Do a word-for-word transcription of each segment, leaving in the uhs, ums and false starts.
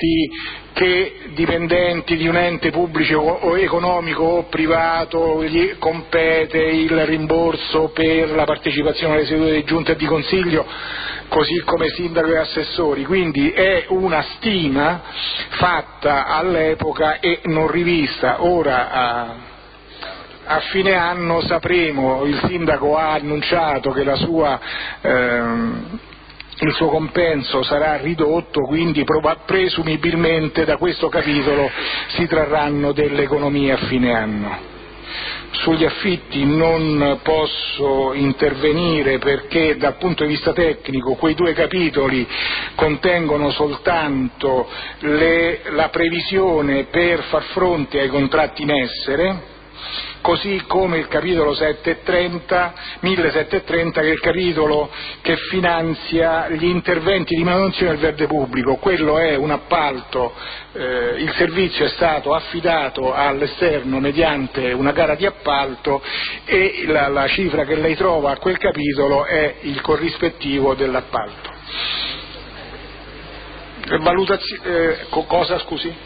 soggetti che dipendenti di un ente pubblico o economico o privato gli compete il rimborso per la partecipazione alle sedute di giunta e di consiglio, così come sindaco e assessori, quindi è una stima fatta all'epoca e non rivista. Ora a, a fine anno sapremo, il sindaco ha annunciato che la sua ehm, il suo compenso sarà ridotto, quindi presumibilmente da questo capitolo si trarranno delle economie a fine anno. Sugli affitti non posso intervenire perché dal punto di vista tecnico quei due capitoli contengono soltanto le, la previsione per far fronte ai contratti in essere, così come il capitolo millesettecentotrenta, che è il capitolo che finanzia gli interventi di manutenzione del verde pubblico. Quello è un appalto, eh, il servizio è stato affidato all'esterno mediante una gara di appalto e la, la cifra che lei trova a quel capitolo è il corrispettivo dell'appalto. Valutazio- eh, cosa scusi?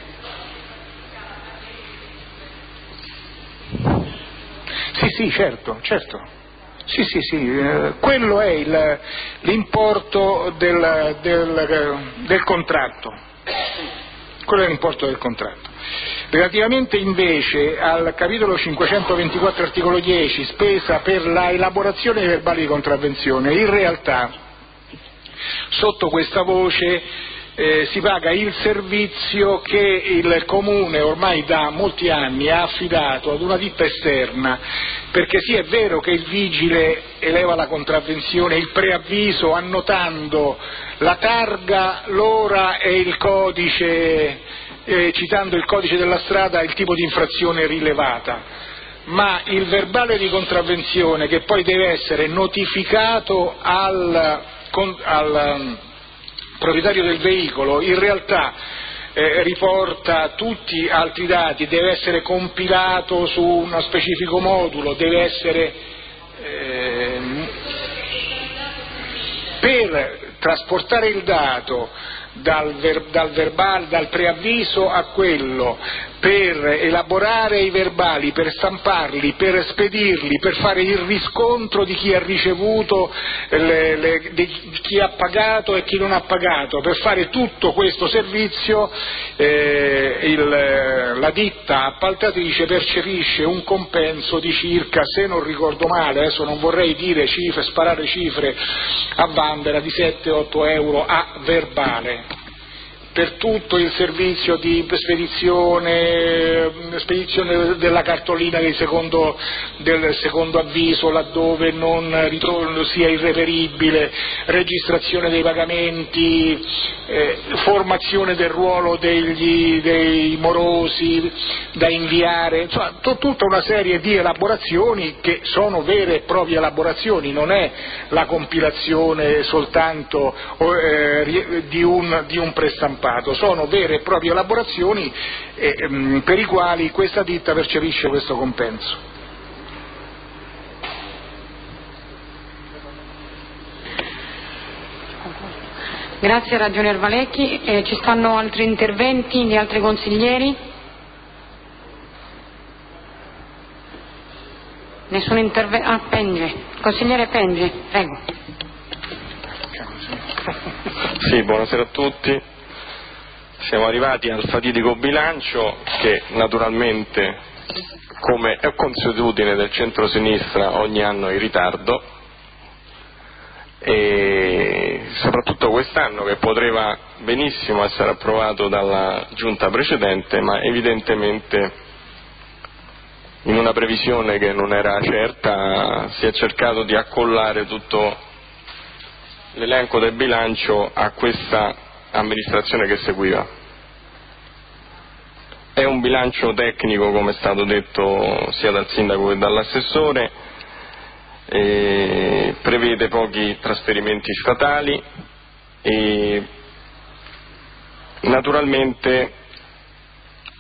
Sì, sì, certo, certo. Sì, sì, sì, eh, quello è il, l'importo del, del, del contratto. Quello è l'importo del contratto. Relativamente invece al capitolo cinquecentoventiquattro articolo dieci, spesa per la elaborazione dei verbali di contravvenzione, in realtà sotto questa voce Eh, si paga il servizio che il Comune ormai da molti anni ha affidato ad una ditta esterna, perché sì, è vero che il vigile eleva la contravvenzione, il preavviso annotando la targa, l'ora e il codice, eh, citando il codice della strada e il tipo di infrazione rilevata, ma il verbale di contravvenzione, che poi deve essere notificato al, al proprietario del veicolo, in realtà eh, riporta tutti altri dati, deve essere compilato su uno specifico modulo, deve essere eh, per trasportare il dato dal, ver, dal verbale, dal preavviso a quello, per elaborare i verbali, per stamparli, per spedirli, per fare il riscontro di chi ha ricevuto, le, le, di chi ha pagato e chi non ha pagato. Per fare tutto questo servizio eh, il, la ditta appaltatrice percepisce un compenso di circa, se non ricordo male, adesso non vorrei dire cifre, sparare cifre a vanvera, di sette otto euro a verbale, per tutto il servizio di spedizione, spedizione della cartolina del secondo, del secondo avviso laddove non ritorno sia irreperibile, registrazione dei pagamenti, eh, formazione del ruolo degli, dei morosi da inviare, insomma t- tutta una serie di elaborazioni che sono vere e proprie elaborazioni, non è la compilazione soltanto eh, di un, di un prestampato. Sono vere e proprie elaborazioni eh, mh, per i quali questa ditta percepisce questo compenso. Grazie Ragionier Valecchi. Eh, ci stanno altri interventi di altri consiglieri? Nessun intervento? Ah, Penge. Consigliere Penge, prego. Sì, buonasera a tutti. Siamo arrivati al fatidico bilancio che naturalmente, come è consuetudine del centro-sinistra, ogni anno è in ritardo, e soprattutto quest'anno, che poteva benissimo essere approvato dalla giunta precedente, ma evidentemente in una previsione che non era certa si è cercato di accollare tutto l'elenco del bilancio a questa amministrazione che seguiva. È un bilancio tecnico, come è stato detto sia dal sindaco che dall'assessore, e prevede pochi trasferimenti statali e naturalmente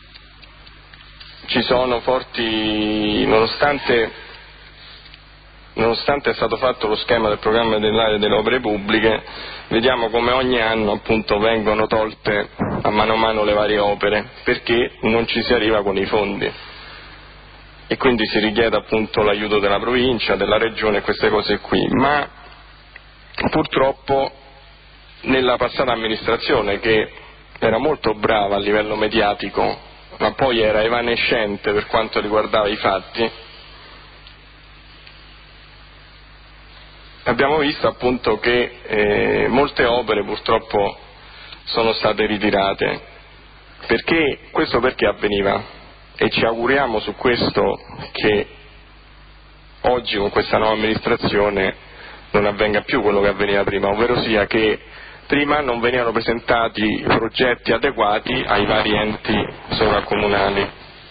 ci sono forti, nonostante nonostante è stato fatto lo schema del programma dell'area delle opere pubbliche, vediamo come ogni anno appunto vengono tolte a mano a mano le varie opere, perché non ci si arriva con i fondi. E quindi si richiede appunto l'aiuto della provincia, della regione e queste cose qui, ma purtroppo nella passata amministrazione, che era molto brava a livello mediatico ma poi era evanescente per quanto riguardava i fatti, abbiamo visto appunto che eh, molte opere purtroppo sono state ritirate. Perché? Questo perché avveniva? E ci auguriamo su questo che oggi con questa nuova amministrazione non avvenga più quello che avveniva prima, ovvero sia che prima non venivano presentati progetti adeguati ai vari enti sovracomunali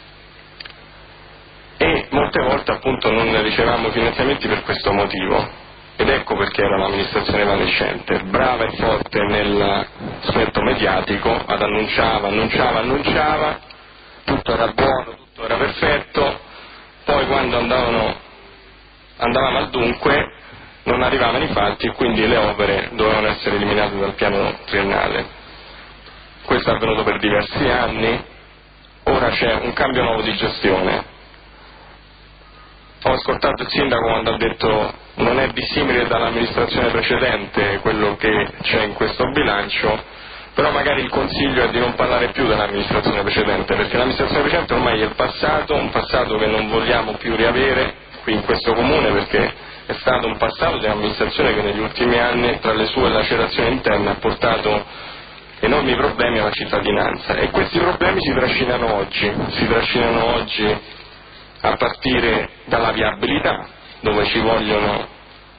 e molte volte appunto non ricevavamo finanziamenti per questo motivo. Ed ecco perché era un'amministrazione evanescente, brava e forte nell'aspetto mediatico, ad annunciava, annunciava, annunciava, tutto era buono, tutto era perfetto, poi quando andavano, andavamo al dunque non arrivavano i fatti e quindi le opere dovevano essere eliminate dal piano triennale. Questo è avvenuto per diversi anni, ora c'è un cambio nuovo di gestione. Ho ascoltato il sindaco quando ha detto non è dissimile dall'amministrazione precedente quello che c'è in questo bilancio, però magari il consiglio è di non parlare più dell'amministrazione precedente, perché l'amministrazione precedente ormai è il passato, un passato che non vogliamo più riavere qui in questo comune, perché è stato un passato di un'amministrazione che negli ultimi anni, tra le sue lacerazioni interne, ha portato enormi problemi alla cittadinanza, e questi problemi si trascinano oggi, si trascinano oggi a partire dalla viabilità, dove ci vogliono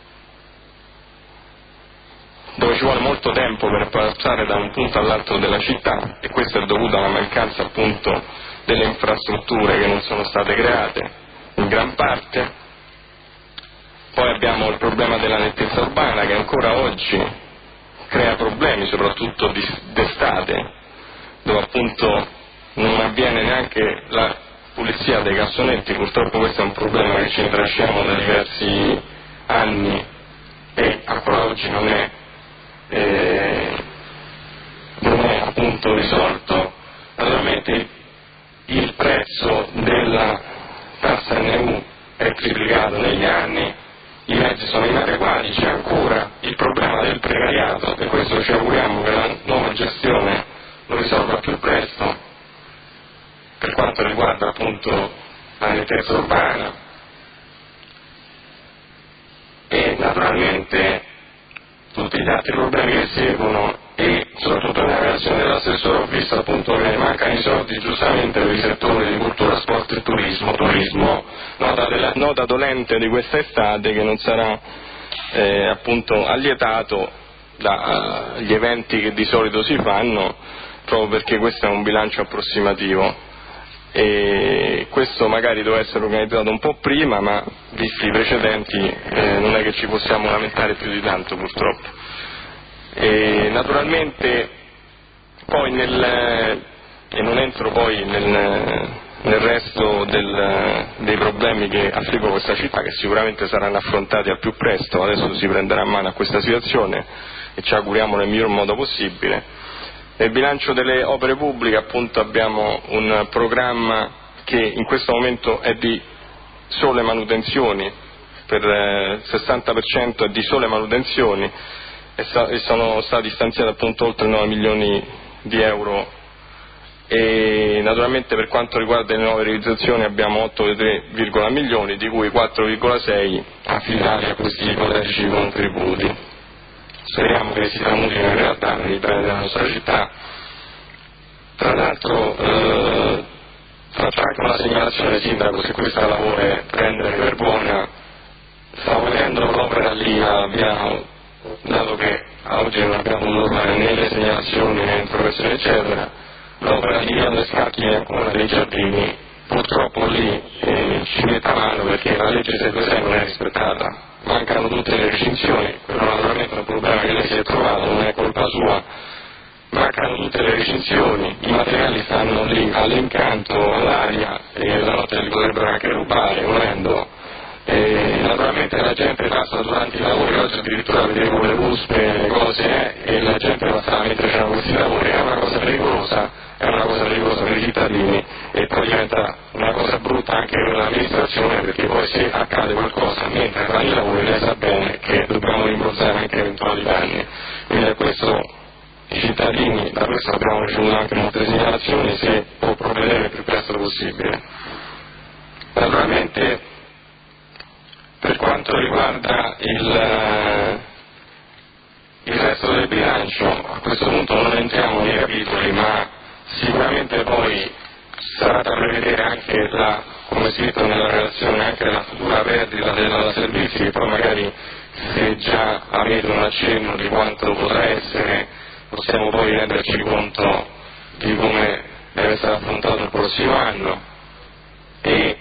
dove ci vuole molto tempo per passare da un punto all'altro della città, e questo è dovuto alla mancanza appunto delle infrastrutture che non sono state create in gran parte. Poi abbiamo il problema della nettezza urbana, che ancora oggi crea problemi, soprattutto d'estate, dove appunto non avviene neanche la pulizia dei cassonetti. Purtroppo questo è un problema che ci trasciniamo da diversi anni e ancora oggi non è, eh, non è appunto risolto. Naturalmente il prezzo della tassa N U è triplicato negli anni, i mezzi sono inadeguati, c'è ancora il problema del precariato, e questo ci auguriamo che la nuova gestione lo risolva più presto, per quanto riguarda appunto la nettezza urbana. E naturalmente tutti gli altri problemi che seguono, e soprattutto nella relazione dell'assessore ho visto appunto che mancano i soldi giustamente per i settori di cultura, sport e turismo. Turismo, nota, della, nota dolente di questa estate, che non sarà eh, appunto allietato dagli eventi che di solito si fanno, proprio perché questo è un bilancio approssimativo. E questo magari doveva essere organizzato un po' prima, ma visti i precedenti eh, non è che ci possiamo lamentare più di tanto, purtroppo. E naturalmente poi nel, e non entro poi nel, nel resto del, dei problemi che affliggono questa città, che sicuramente saranno affrontati al più presto. Adesso si prenderà a mano a questa situazione e ci auguriamo nel miglior modo possibile. Nel bilancio delle opere pubbliche appunto abbiamo un programma che in questo momento è di sole manutenzioni, per il sessanta per cento è di sole manutenzioni, e, sa- e sono stati stanziati appunto oltre nove milioni di euro, e naturalmente per quanto riguarda le nuove realizzazioni abbiamo otto virgola tre milioni, di cui quattro virgola sei affidati a questi ipotetici contributi. Speriamo che si tramutino in realtà per il bene della nostra città. Tra l'altro eh, faccio anche una segnalazione, sindaco, se questa la vuole prendere per buona. Stavo vedendo l'opera lì a Biano, dato che oggi non abbiamo potuto fare né le segnalazioni né l'interrogazione eccetera, l'opera di Via delle Scacchi e ancora dei giardini, purtroppo lì eh, ci mette a mano, perché la legge settecentosei non è rispettata. Mancano tutte le recinzioni, quello naturalmente è un problema che lei si è trovato, non è colpa sua, mancano tutte le recinzioni, i materiali stanno lì all'incanto, all'aria, e la notte li potrebbero anche rubare, volendo, E naturalmente la gente passa durante i lavori, oggi addirittura vedevo le ruspe, le cose, eh, e la gente passava mentre c'erano questi lavori, è una cosa pericolosa, è una cosa pericolosa per i cittadini e poi diventa una cosa brutta anche per l'amministrazione, perché poi se accade qualcosa mentre fanno i lavori lei sa bene che dobbiamo rimborsare anche eventuali danni. Quindi a questo i cittadini, da questo abbiamo ricevuto anche molte segnalazioni, se può provvedere il più presto possibile. Naturalmente per quanto riguarda il, il resto del bilancio, a questo punto non entriamo nei capitoli, ma sicuramente poi sarà da prevedere anche la, come scritto nella relazione, anche la futura perdita della servizi, che poi magari se già avete un accenno di quanto potrà essere, possiamo poi renderci conto di come deve essere affrontato il prossimo anno. E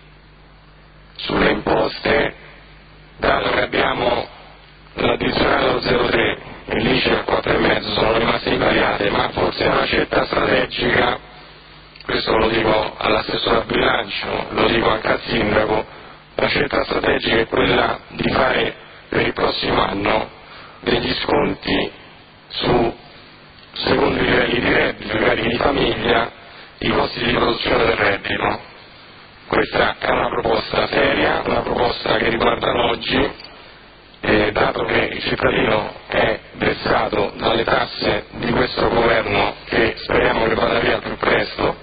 sulle imposte, dato che abbiamo l'addizionale allo zero virgola tre e l'I C I al quattro virgola cinque sono rimaste invariate, ma forse è una scelta strategica, questo lo dico all'assessore al bilancio, lo dico anche al sindaco, la scelta strategica è quella di fare per il prossimo anno degli sconti su, secondo i livelli di reddito, i carichi di famiglia, i costi di produzione del reddito. Questa è una proposta seria, una proposta che riguarda l'oggi, eh, dato che il cittadino è vessato dalle tasse di questo governo che speriamo che vada via al più presto,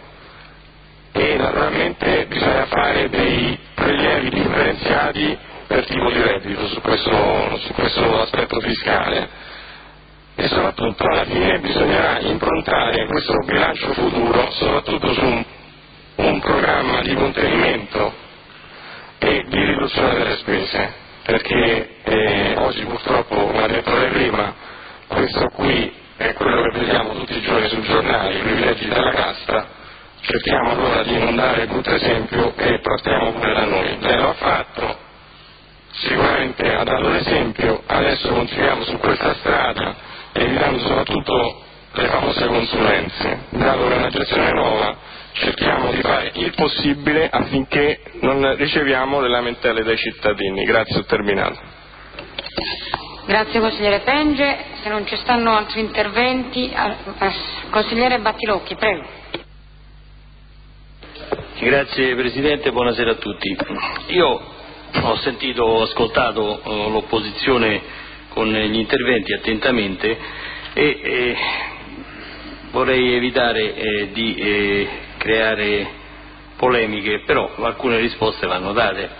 e naturalmente bisogna fare dei prelievi differenziati per tipo di reddito su questo, su questo aspetto fiscale, e soprattutto alla fine bisognerà improntare questo bilancio futuro soprattutto su un un programma di contenimento e di riduzione delle spese, perché eh, oggi purtroppo, come ha detto lei prima, questo qui è quello che vediamo tutti i giorni sui giornali, i privilegi della casta. Cerchiamo allora di non dare brutto esempio e partiamo pure da noi. Lei lo ha fatto, sicuramente ha dato l'esempio, adesso continuiamo su questa strada, evitando soprattutto le famose consulenze, dato che è una gestione nuova. Cerchiamo di fare il possibile affinché non riceviamo le lamentele dai cittadini. Grazie, ho terminato. Grazie consigliere Penge, se non ci stanno altri interventi, eh, consigliere Battilocchi, prego. Grazie Presidente, buonasera a tutti. Io ho sentito, ho ascoltato eh, l'opposizione con gli interventi attentamente e eh, vorrei evitare eh, di eh, creare polemiche, però alcune risposte vanno date.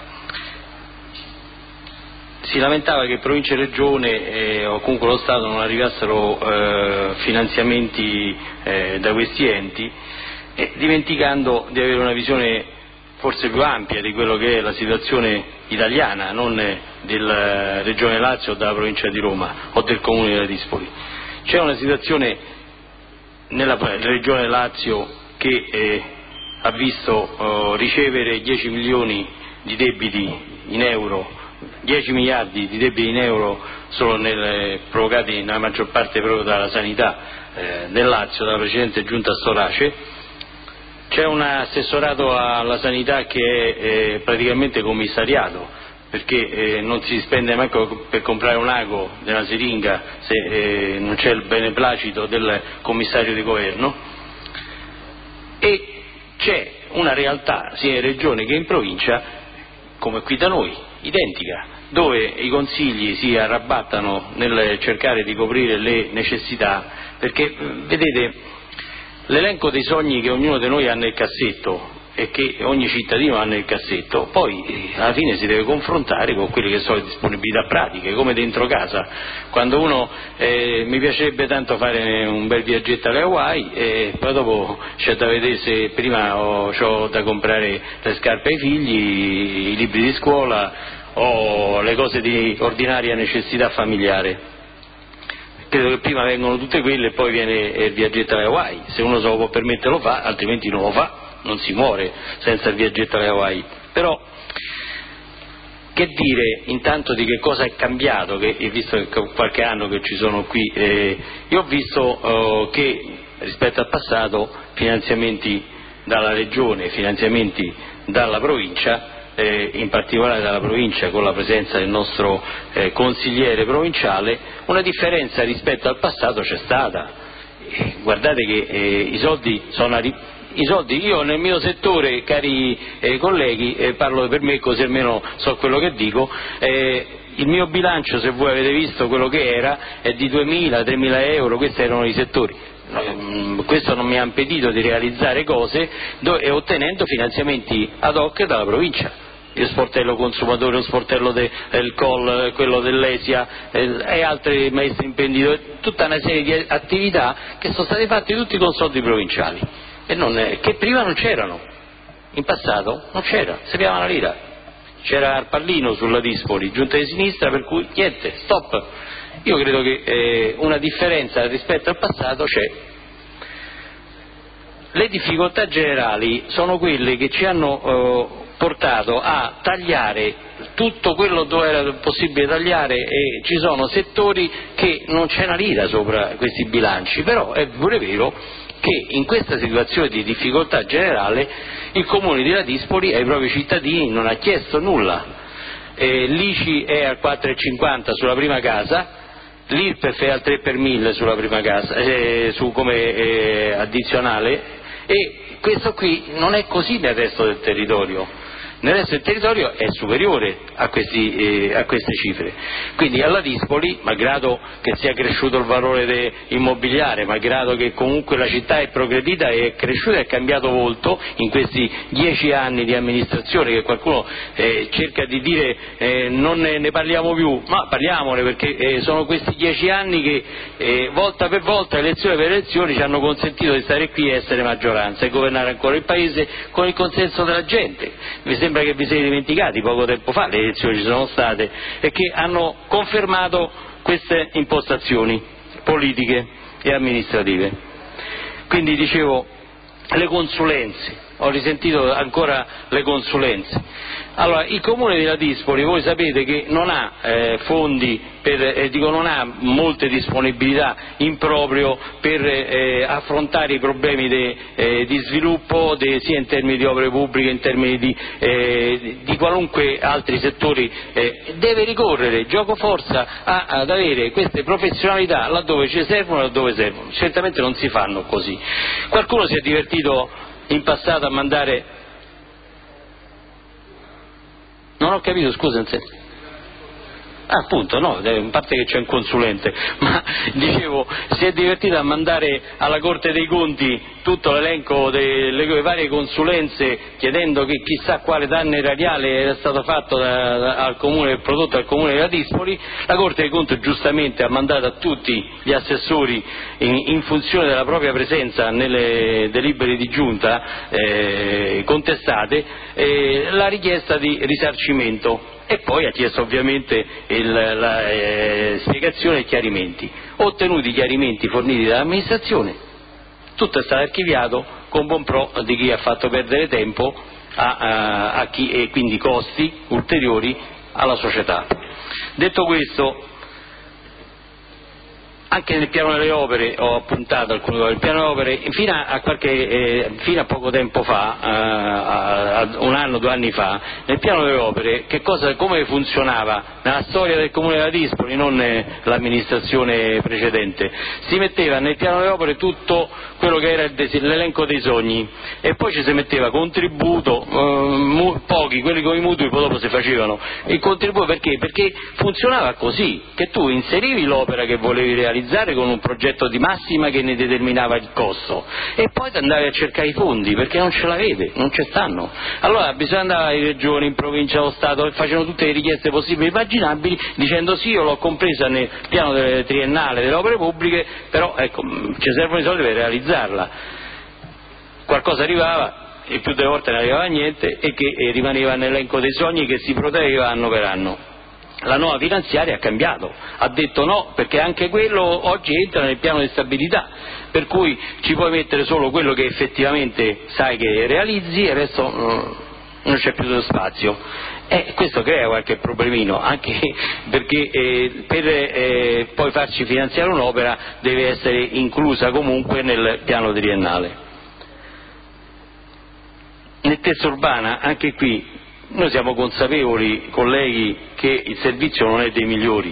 Si lamentava che provincia e regione eh, o comunque lo Stato non arrivassero eh, finanziamenti eh, da questi enti, eh, dimenticando di avere una visione forse più ampia di quello che è la situazione italiana, non della regione Lazio o della provincia di Roma o del comune della Dispoli. C'è una situazione nella regione Lazio che eh, ha visto eh, ricevere dieci milioni di debiti in euro, dieci miliardi di debiti in euro solo nel, provocati nella maggior parte proprio dalla sanità eh, del Lazio, dalla precedente giunta Storace. C'è un assessorato alla sanità che è eh, praticamente commissariato, perché eh, non si spende manco per comprare un ago della siringa se eh, non c'è il beneplacito del commissario di governo. E c'è una realtà sia in regione che in provincia, come qui da noi, identica, dove i consigli si arrabattano nel cercare di coprire le necessità, perché vedete l'elenco dei sogni che ognuno di noi ha nel cassetto e che ogni cittadino ha nel cassetto, poi alla fine si deve confrontare con quelle che sono le disponibilità pratiche, come dentro casa. Quando uno eh, mi piacerebbe tanto fare un bel viaggetto alle Hawaii e poi dopo c'è da vedere se prima ho, ho da comprare le scarpe ai figli, i libri di scuola o le cose di ordinaria necessità familiare. Credo che prima vengono tutte quelle e poi viene il viaggetto alle Hawaii. Se uno se lo può permettere lo fa, altrimenti non lo fa. Non si muore senza il viaggetto alle Hawaii. Però che dire intanto di che cosa è cambiato, che visto che qualche anno che ci sono qui, eh, io ho visto eh, che rispetto al passato finanziamenti dalla regione, finanziamenti dalla provincia eh, in particolare dalla provincia con la presenza del nostro eh, consigliere provinciale, una differenza rispetto al passato c'è stata. Eh, guardate che eh, i soldi sono arrivati. I soldi, io nel mio settore, cari eh, colleghi, eh, parlo per me così almeno so quello che dico, eh, il mio bilancio, se voi avete visto quello che era, è di duemila tremila euro, questi erano i settori. No, questo non mi ha impedito di realizzare cose do, e ottenendo finanziamenti ad hoc dalla provincia. Il sportello consumatore, lo sportello del de, Col, quello dell'Esia eh, e altri maestri imprenditori, tutta una serie di attività che sono state fatte tutti con soldi provinciali. E non è, che prima non c'erano, in passato non c'era, si piava una lira, c'era il pallino sulla Dispoli, giunta di sinistra, per cui niente, stop. Io credo che eh, una differenza rispetto al passato c'è. Le difficoltà generali sono quelle che ci hanno eh, portato a tagliare tutto quello dove era possibile tagliare, e ci sono settori che non c'è una lira sopra questi bilanci, però è pure vero che in questa situazione di difficoltà generale il Comune di Ladispoli ai propri cittadini non ha chiesto nulla. Eh, l'I C I è al quattro virgola cinquanta sulla prima casa, l'I R P E F è al tre per mille sulla prima casa, eh, su come eh, addizionale, e questo qui non è così nel resto del territorio. Nel resto del territorio è superiore a, questi, eh, a queste cifre. Quindi alla Dispoli, malgrado che sia cresciuto il valore immobiliare, malgrado che comunque la città è progredita e è cresciuta e è cambiato volto in questi dieci anni di amministrazione, che qualcuno eh, cerca di dire eh, non ne, ne parliamo più, ma parliamone, perché eh, sono questi dieci anni che eh, volta per volta, elezione per elezione, ci hanno consentito di stare qui e essere maggioranza e governare ancora il paese con il consenso della gente. Mi sembra che vi siete dimenticati, poco tempo fa le elezioni ci sono state, e che hanno confermato queste impostazioni politiche e amministrative. Quindi dicevo, le consulenze, ho risentito ancora le consulenze. Allora, il Comune di Ladispoli, voi sapete che non ha eh, fondi, per, eh, dico non ha molte disponibilità in proprio per eh, affrontare i problemi de, eh, di sviluppo de, sia in termini di opere pubbliche, in termini di, eh, di qualunque altri settori. Eh, deve ricorrere gioco forza a, ad avere queste professionalità laddove ci servono e laddove servono. Certamente non si fanno così. Qualcuno si è divertito in passato a mandare. Non ho capito, scusa, in senso. Ah, appunto, no, a parte che c'è un consulente, ma dicevo, si è divertito a mandare alla Corte dei Conti tutto l'elenco delle varie consulenze, chiedendo che chissà quale danno erariale era stato fatto da, da, al comune, prodotto al Comune di Ladispoli. La Corte dei Conti giustamente ha mandato a tutti gli assessori, in, in funzione della propria presenza nelle delibere di giunta eh, contestate, eh, la richiesta di risarcimento. E poi ha chiesto ovviamente il, la eh, spiegazione e chiarimenti. Ottenuti i chiarimenti forniti dall'amministrazione, tutto è stato archiviato con buon pro di chi ha fatto perdere tempo a, a, a chi, e quindi costi ulteriori alla società. Detto questo, anche nel piano delle opere ho appuntato alcune cose. Il piano delle opere fino a, qualche, eh, fino a poco tempo fa, eh, a, a un anno, due anni fa, nel piano delle opere che cosa, come funzionava nella storia del Comune di Ladispoli, non eh, l'amministrazione precedente, si metteva nel piano delle opere tutto quello che era il, l'elenco dei sogni, e poi ci si metteva contributo, eh, mu, pochi, quelli con i mutui poi dopo si facevano il contributo. Perché? Perché funzionava così, che tu inserivi l'opera che volevi realizzare con un progetto di massima che ne determinava il costo, e poi ti andavi a cercare i fondi, perché non ce l'avete, non ci stanno. Allora bisogna andare in regione, in provincia, allo Stato, e facevano tutte le richieste possibili e immaginabili, dicendo sì, io l'ho compresa nel piano delle triennale delle opere pubbliche, però ecco, ci servono i soldi per realizzarla. Qualcosa arrivava, e più delle volte non arrivava niente, e che e rimaneva nell'elenco dei sogni che si protraeva anno per anno. La nuova finanziaria ha cambiato, ha detto no, perché anche quello oggi entra nel piano di stabilità, per cui ci puoi mettere solo quello che effettivamente sai che realizzi, e il resto uh, non c'è più spazio. E questo crea qualche problemino, anche perché eh, per eh, poi farci finanziare un'opera deve essere inclusa comunque nel piano triennale. Nettezza urbana, anche qui noi siamo consapevoli, colleghi, che il servizio non è dei migliori.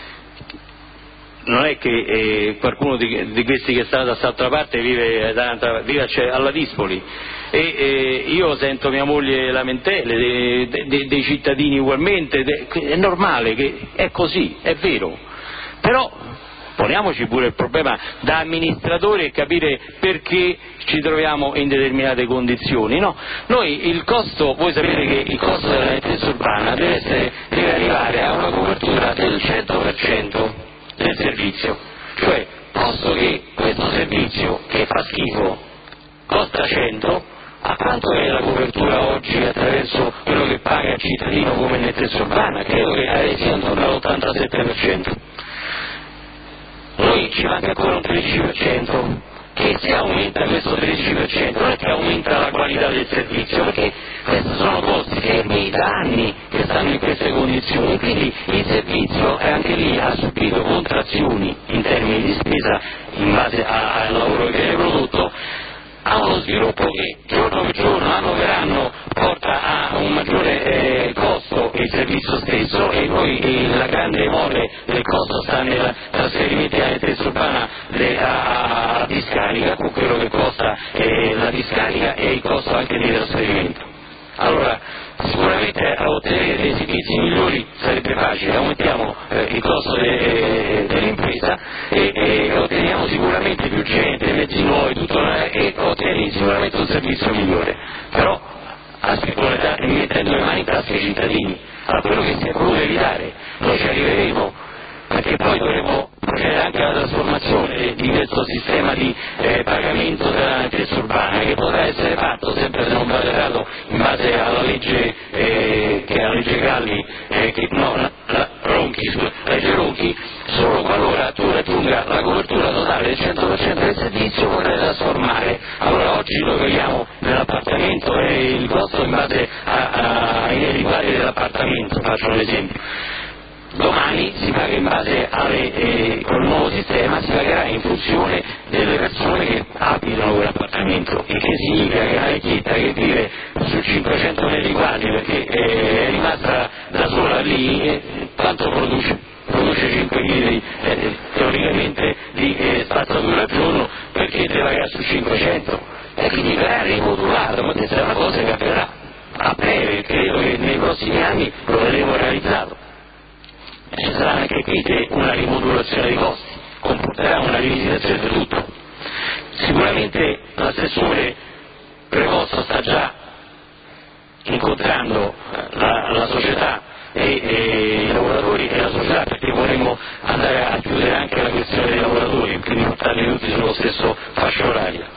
Non è che eh, qualcuno di, di questi che sta da quest'altra parte vive, da, vive alla Dispoli e eh, io sento mia moglie lamentele dei, dei, dei cittadini ugualmente, de, è normale, che è così, è vero, però poniamoci pure il problema da amministratori e capire perché ci troviamo in determinate condizioni. No? Noi il costo, voi sapete che il costo della nettezza urbana deve, essere, deve arrivare a una copertura del cento per cento del servizio, cioè posto che questo servizio che fa schifo costa cento, a quanto è la copertura oggi attraverso quello che paga il cittadino come nettezza urbana? Credo che sia intorno all'ottantasette per cento. Noi ci manca ancora un tredici per cento, che se aumenta questo tredici per cento non è che aumenta la qualità del servizio, perché questi sono costi fermi da anni che stanno in queste condizioni, quindi il servizio è anche lì ha subito contrazioni in termini di spesa in base al lavoro che viene prodotto, ha uno sviluppo che giorno per giorno, anno per anno porta a un maggiore eh, costo il servizio stesso, e poi eh, la grande mole del costo sta nel trasferimento della nettezza urbana de, a, a discarica, con quello che costa eh, la discarica e il costo anche di trasferimento. Allora sicuramente a ottenere dei servizi migliori sarebbe facile, aumentiamo eh, il costo de, eh, dell'impresa e, e otteniamo sicuramente più gente, mezzi nuovi, tutto, e otteniamo sicuramente un servizio migliore, però mettendo le mani in tasca ai cittadini. Allora quello che si è voluto evitare, noi ci arriveremo, perché poi dovremo procedere anche alla trasformazione di questo sistema di eh, pagamento della nettezza urbana, che potrà essere fatto sempre se non vado errato in base alla legge eh, che è la legge Galli, eh, che no, la, la Ronchi, scusa, la legge Ronchi, solo qualora tu raggiunga la copertura totale del cento per cento del servizio potrai trasformare. Allora oggi lo vediamo nell'appartamento e il costo in base a, a, ai riguardi dell'appartamento, faccio un esempio. Domani si paga in base alle, eh, con il nuovo sistema si pagherà in funzione delle persone che abitano quell'appartamento, il che significa che la vecchietta che vive su cinquecento metri quadri perché è rimasta da sola lì, eh, quanto produce? Produce cinque chili eh, teoricamente di eh, spazzatura al giorno, perché deve pagare su cinquecento, e quindi verrà rimodulato, ma questa è una cosa che avverrà a breve, credo che nei prossimi anni lo vedremo realizzato. Ci sarà anche qui una rimodulazione dei costi, comporterà una rivisitazione di tutto. Sicuramente l'assessore preposto sta già incontrando la, la società e, e i lavoratori e la società, perché vorremmo andare a chiudere anche la questione dei lavoratori, quindi portarli tutti sullo stesso fascia oraria.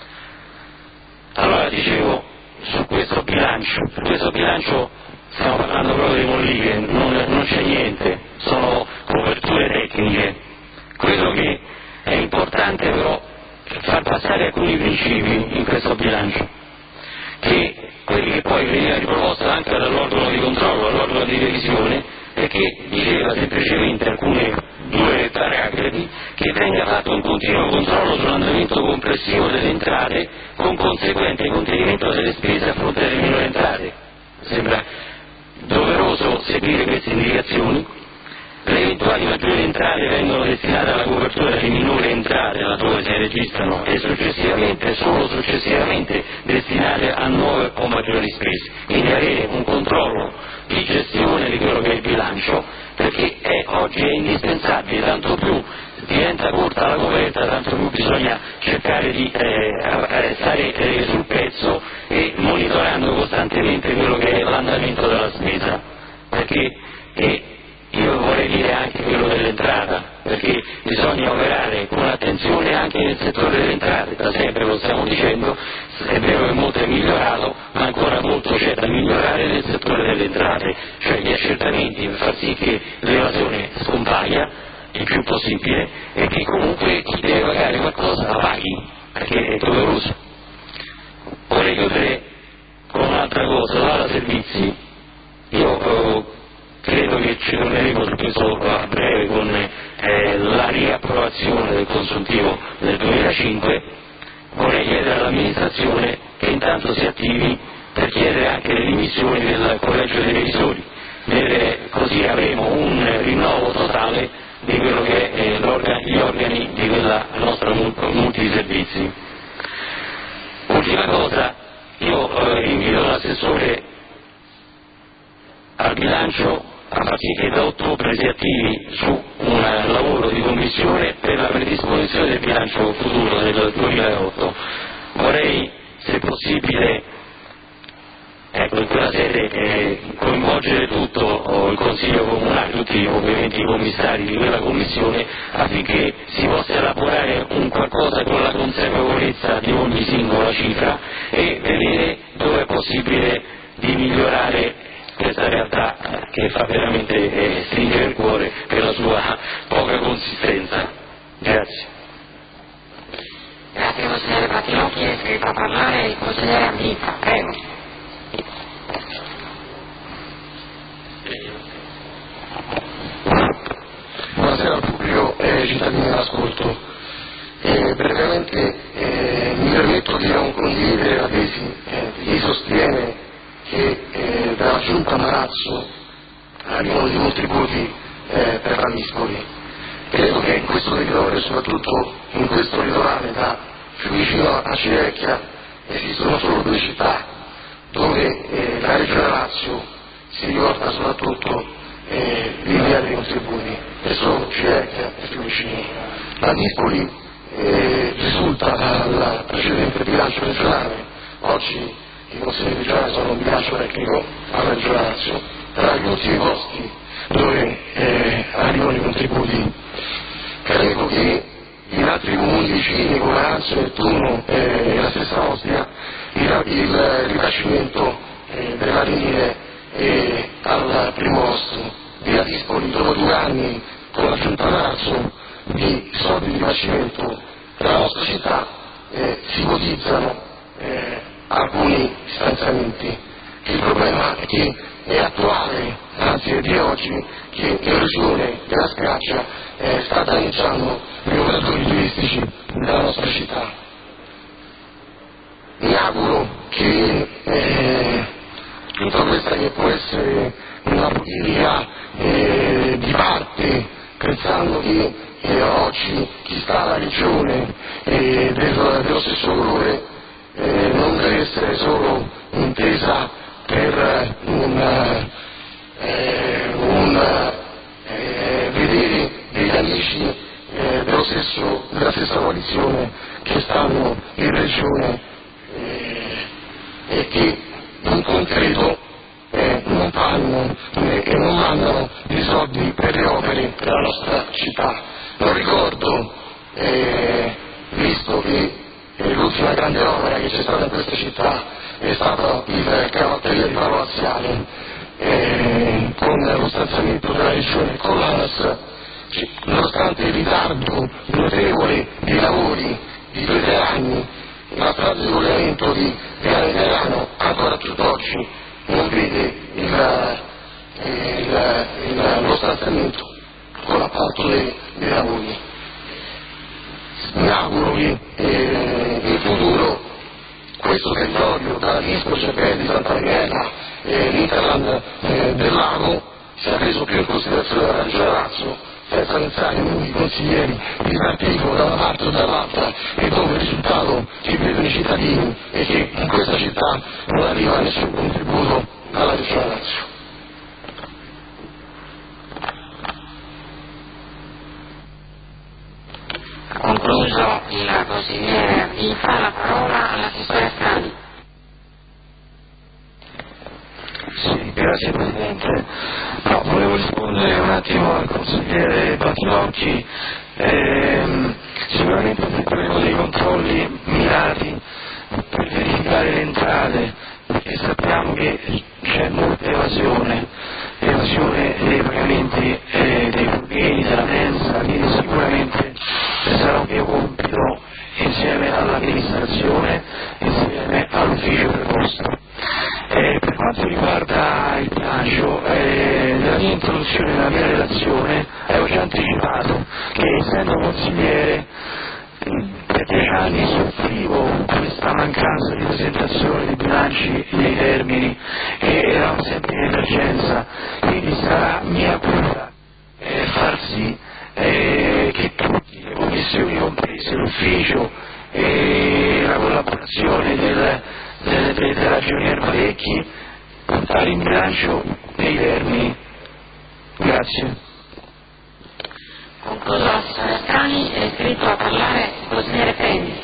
Allora dicevo, su questo bilancio, su questo bilancio stiamo parlando proprio di molliche, non, non c'è niente, sono coperture tecniche. Quello che è importante però è far passare alcuni principi in questo bilancio, che quelli che poi veniva riproposto anche dall'organo di controllo, dall'organo di revisione, e che diceva semplicemente alcune due paragrafi, che venga fatto un continuo controllo sull'andamento complessivo delle entrate con conseguente contenimento delle spese a fronte delle minori entrate. Sembra doveroso seguire queste indicazioni. Le eventuali maggiori entrate vengono destinate alla copertura delle minori entrate laddove si registrano e successivamente, solo successivamente, destinate a nuove o maggiori spese. Quindi avere un controllo di gestione di quello che è il bilancio, perché è, oggi è indispensabile, tanto più diventa corta la coperta, tanto più bisogna cercare di eh, stare eh, sul pezzo e monitorando costantemente quello che è l'andamento della spesa, perché eh, io vorrei dire anche quello dell'entrata, perché bisogna operare con attenzione anche nel settore delle entrate, da sempre lo stiamo dicendo, è vero che molto è migliorato, ma ancora molto c'è da migliorare nel settore delle entrate, cioè gli accertamenti per far sì che l'evasione scompaia il più possibile e che comunque chi deve pagare qualcosa la paghi, perché è doveroso. Vorrei chiudere con un'altra cosa, la servizi. Io eh, credo che ci torneremo su questo a breve con eh, la riapprovazione del consuntivo del duemilacinque. Vorrei chiedere all'amministrazione che intanto si attivi per chiedere anche le dimissioni del collegio dei revisori, così avremo un rinnovo totale di quello che è gli organi di quella nostra multiservizi. Ultima cosa, io eh, invito l'assessore al bilancio a far sì che da ottobre si attivi su un lavoro di commissione per la predisposizione del bilancio futuro del duemilaotto. Vorrei, se possibile, ecco, in quella sede eh, coinvolgere tutto oh, il Consiglio Comunale, tutti ovviamente i commissari di quella commissione, affinché si possa elaborare un qualcosa con la consapevolezza di ogni singola cifra e vedere dove è possibile di migliorare questa realtà che fa veramente eh, stringere il cuore per la sua poca consistenza. Grazie. Grazie consigliere Battilocchi, è iscritto a parlare il consigliere Amica, prego. Buonasera al pubblico e cittadini all'ascolto. Eh, brevemente eh, mi permetto di non condividere la tesi eh, di chi sostiene che eh, dalla giunta Marazzo arrivano dei contributi eh, per la Vispoli. Credo che in questo territorio, soprattutto in questo litorale da Fiumicino a Civitavecchia, esistono solo due città dove eh, la Regione Lazio si ricorda soprattutto eh, l'invio dei contributi, e sono Civitavecchia e Fiumicino. La Vispoli eh, risulta dal precedente bilancio regionale, oggi i consigli regionali sono un bilancio tecnico alla Regione Lazio, tra gli ultimi posti dove eh, arrivano i contributi. Credo che in altri comuni vicini come Anzio, Nettuno e la stessa Ostia il, il rifacimento eh, delle linee è al primo posto. Via Vispoli, dopo due anni con la giunta Marazzo di soldi di rifacimento per la nostra città eh, si ipotizzano eh, alcuni stanziamenti. Il problema è che è attuale, anzi è di oggi, che l'erosione della spiaggia eh, sta danneggiando gli operatori turistici della nostra città. Mi auguro che eh, tutta questa che può essere una politica eh, di parte, pensando che eh, oggi chi sta alla regione eh, del, dello stesso colore eh, non deve essere solo intesa per un, eh, un eh, vedere degli amici eh, dello stesso, della stessa coalizione che stanno in regione eh, e che in concreto eh, non fanno eh, e non mandano i soldi per le opere per la nostra città. Lo ricordo, eh, visto che eh, l'ultima grande opera che c'è stata in questa città è stato il cavalcavia di Paolo Laziale, eh, con lo stanziamento della regione con l'ANAS, nonostante il ritardo notevole dei lavori di due o tre anni, la strada di collegamento di Piano Italiano ancora tutt'oggi non vede il, il, il, lo stanziamento con l'appalto dei, dei lavori. Mi auguro che eh, in futuro questo territorio, da Vispo, Cervelli, Santa Michela e l'Interland eh, del Lago, sia preso più in considerazione dalla Regione Lazio, senza pensare noi consiglieri di partito da una parte o dall'altra, e dove il risultato ci vedono i cittadini e che in questa città non arriva nessun contributo dalla Regione Lazio. Concluso il consigliere Vifa, la parola all'assessore Strani. Sì, grazie Presidente. No, volevo rispondere un attimo al consigliere Battilocchi. Ehm, sicuramente faremo dei controlli mirati per verificare le entrate, perché sappiamo che c'è molta evasione, evasione dei pagamenti eh, dei buchini, della mensa, quindi sicuramente sarà un mio compito insieme all'amministrazione, insieme all'ufficio preposto. Eh, per quanto riguarda il bilancio, eh, nella mia introduzione, nella mia relazione, avevo già anticipato che essendo consigliere per dieci anni soffrivo questa mancanza mancanza di presentazione di bilanci nei termini e eravamo sempre in emergenza, quindi sarà mia cura eh, far sì eh, che tutte le commissioni, comprese l'ufficio e la collaborazione del, del, del, della ragionier Malecchi, portare in bilancio nei termini. Grazie. Concluso la sessione estranei, è iscritto a parlare il consigliere Penzi.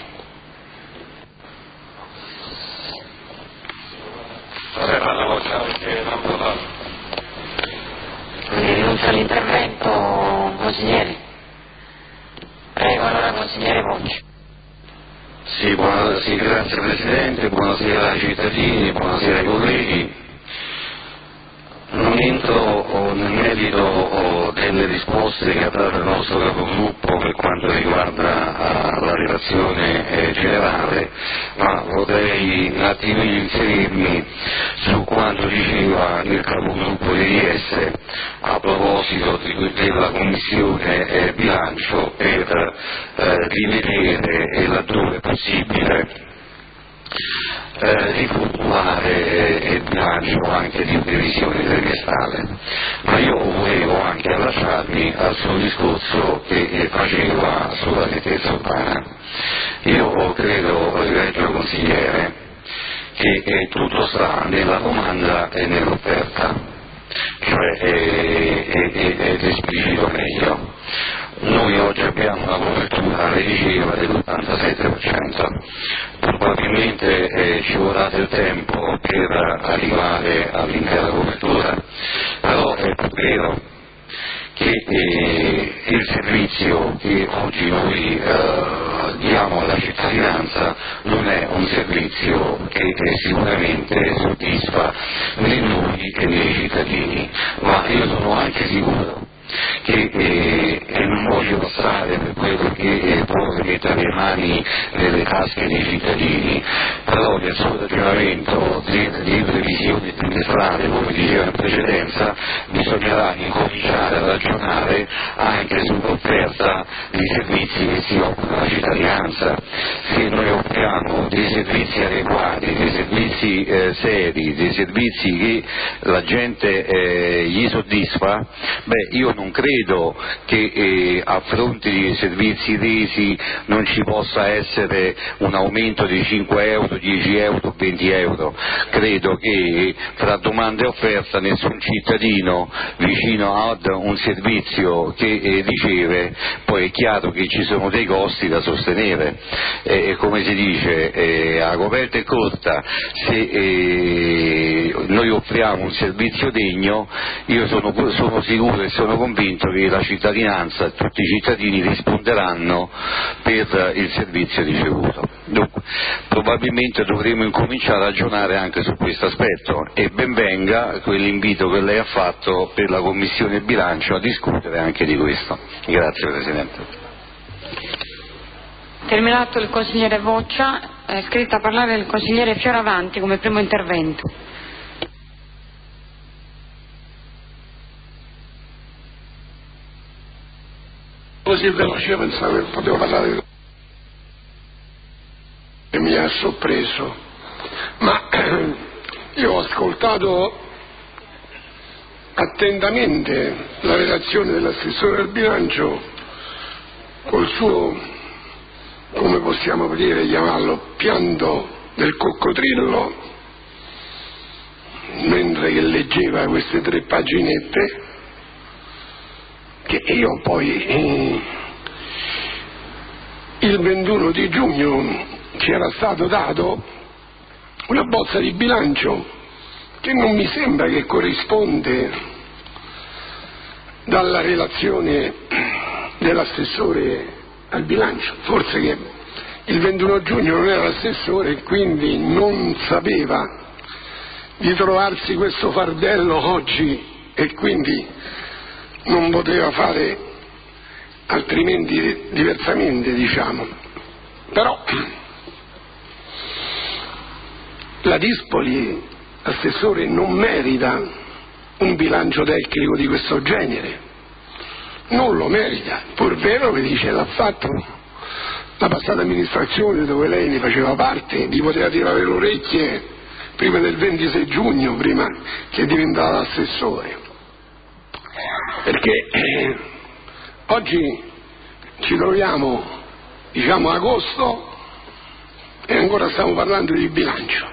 Quindi rinuncia all'intervento, consigliere. Prego allora, consigliere Boccia. Sì, buona, sì, grazie Presidente, buonasera ai cittadini, buonasera ai colleghi. Non entro nel merito delle risposte che ha dato il nostro capogruppo per quanto riguarda la relazione generale, ma vorrei un attimo inserirmi su quanto diceva il capogruppo di I S a proposito di, della Commissione bilancio per eh, rivedere, laddove possibile, Eh, riformulare eh, il bilancio anche di previsione trimestrale, ma io volevo anche allacciarmi al suo discorso che eh, faceva sulla nettezza urbana. Io credo, ripeto consigliere, che eh, tutto sta nella domanda e nell'offerta, cioè eh, eh, eh, ed esplicito meglio. Noi oggi abbiamo una copertura, lei diceva, dell'ottantasette per cento, probabilmente eh, ci vorrà del tempo per arrivare all'intera copertura, però è più vero che eh, il servizio che oggi noi eh, diamo alla cittadinanza non è un servizio che eh, sicuramente soddisfa né noi né i cittadini, ma io sono anche sicuro che eh, e non voglio passare per quello che eh, può mettere le mani nelle tasche dei cittadini, però nel suo ragionamento di, di previsione trimestrale, come diceva in precedenza, bisognerà incominciare a ragionare anche sull'offerta dei servizi che si offrono alla cittadinanza. Se noi offriamo dei servizi adeguati, dei servizi eh, seri, dei servizi che la gente eh, gli soddisfa, beh, io non credo che eh, a fronte di servizi resi non ci possa essere un aumento di cinque euro, dieci euro, venti euro. Credo che fra domanda e offerta nessun cittadino vicino ad un servizio che eh, riceve, poi è chiaro che ci sono dei costi da sostenere. Eh, come si dice, eh, a coperta è corta, se eh, noi offriamo un servizio degno, io sono, sono sicuro e sono convinto che la cittadinanza, tutti i cittadini risponderanno per il servizio ricevuto. Dunque, probabilmente dovremo incominciare a ragionare anche su questo aspetto e ben venga quell'invito che lei ha fatto per la Commissione bilancio a discutere anche di questo. Grazie Presidente. Terminato il consigliere Boccia, è iscritto a parlare il consigliere Fioravanti come primo intervento. Così veloce pensavo che potevo parlare e mi ha sorpreso, ma io ho ascoltato attentamente la relazione dell'assessore del bilancio col suo, come possiamo dire, chiamarlo, pianto del coccodrillo, mentre che leggeva queste tre paginette che io poi eh, il ventuno di giugno ci era stato dato una bozza di bilancio che non mi sembra che corrisponde dalla relazione dell'assessore al bilancio, forse che il ventuno giugno non era l'assessore e quindi non sapeva di trovarsi questo fardello oggi e quindi non poteva fare altrimenti diversamente, diciamo. Però la Dispoli, assessore, non merita un bilancio tecnico di questo genere, non lo merita, pur vero che dice l'ha fatto la passata amministrazione dove lei ne faceva parte, gli poteva tirare le orecchie prima del ventisei giugno, prima che diventava assessore, perché eh, oggi ci troviamo, diciamo, a agosto e ancora stiamo parlando di bilancio.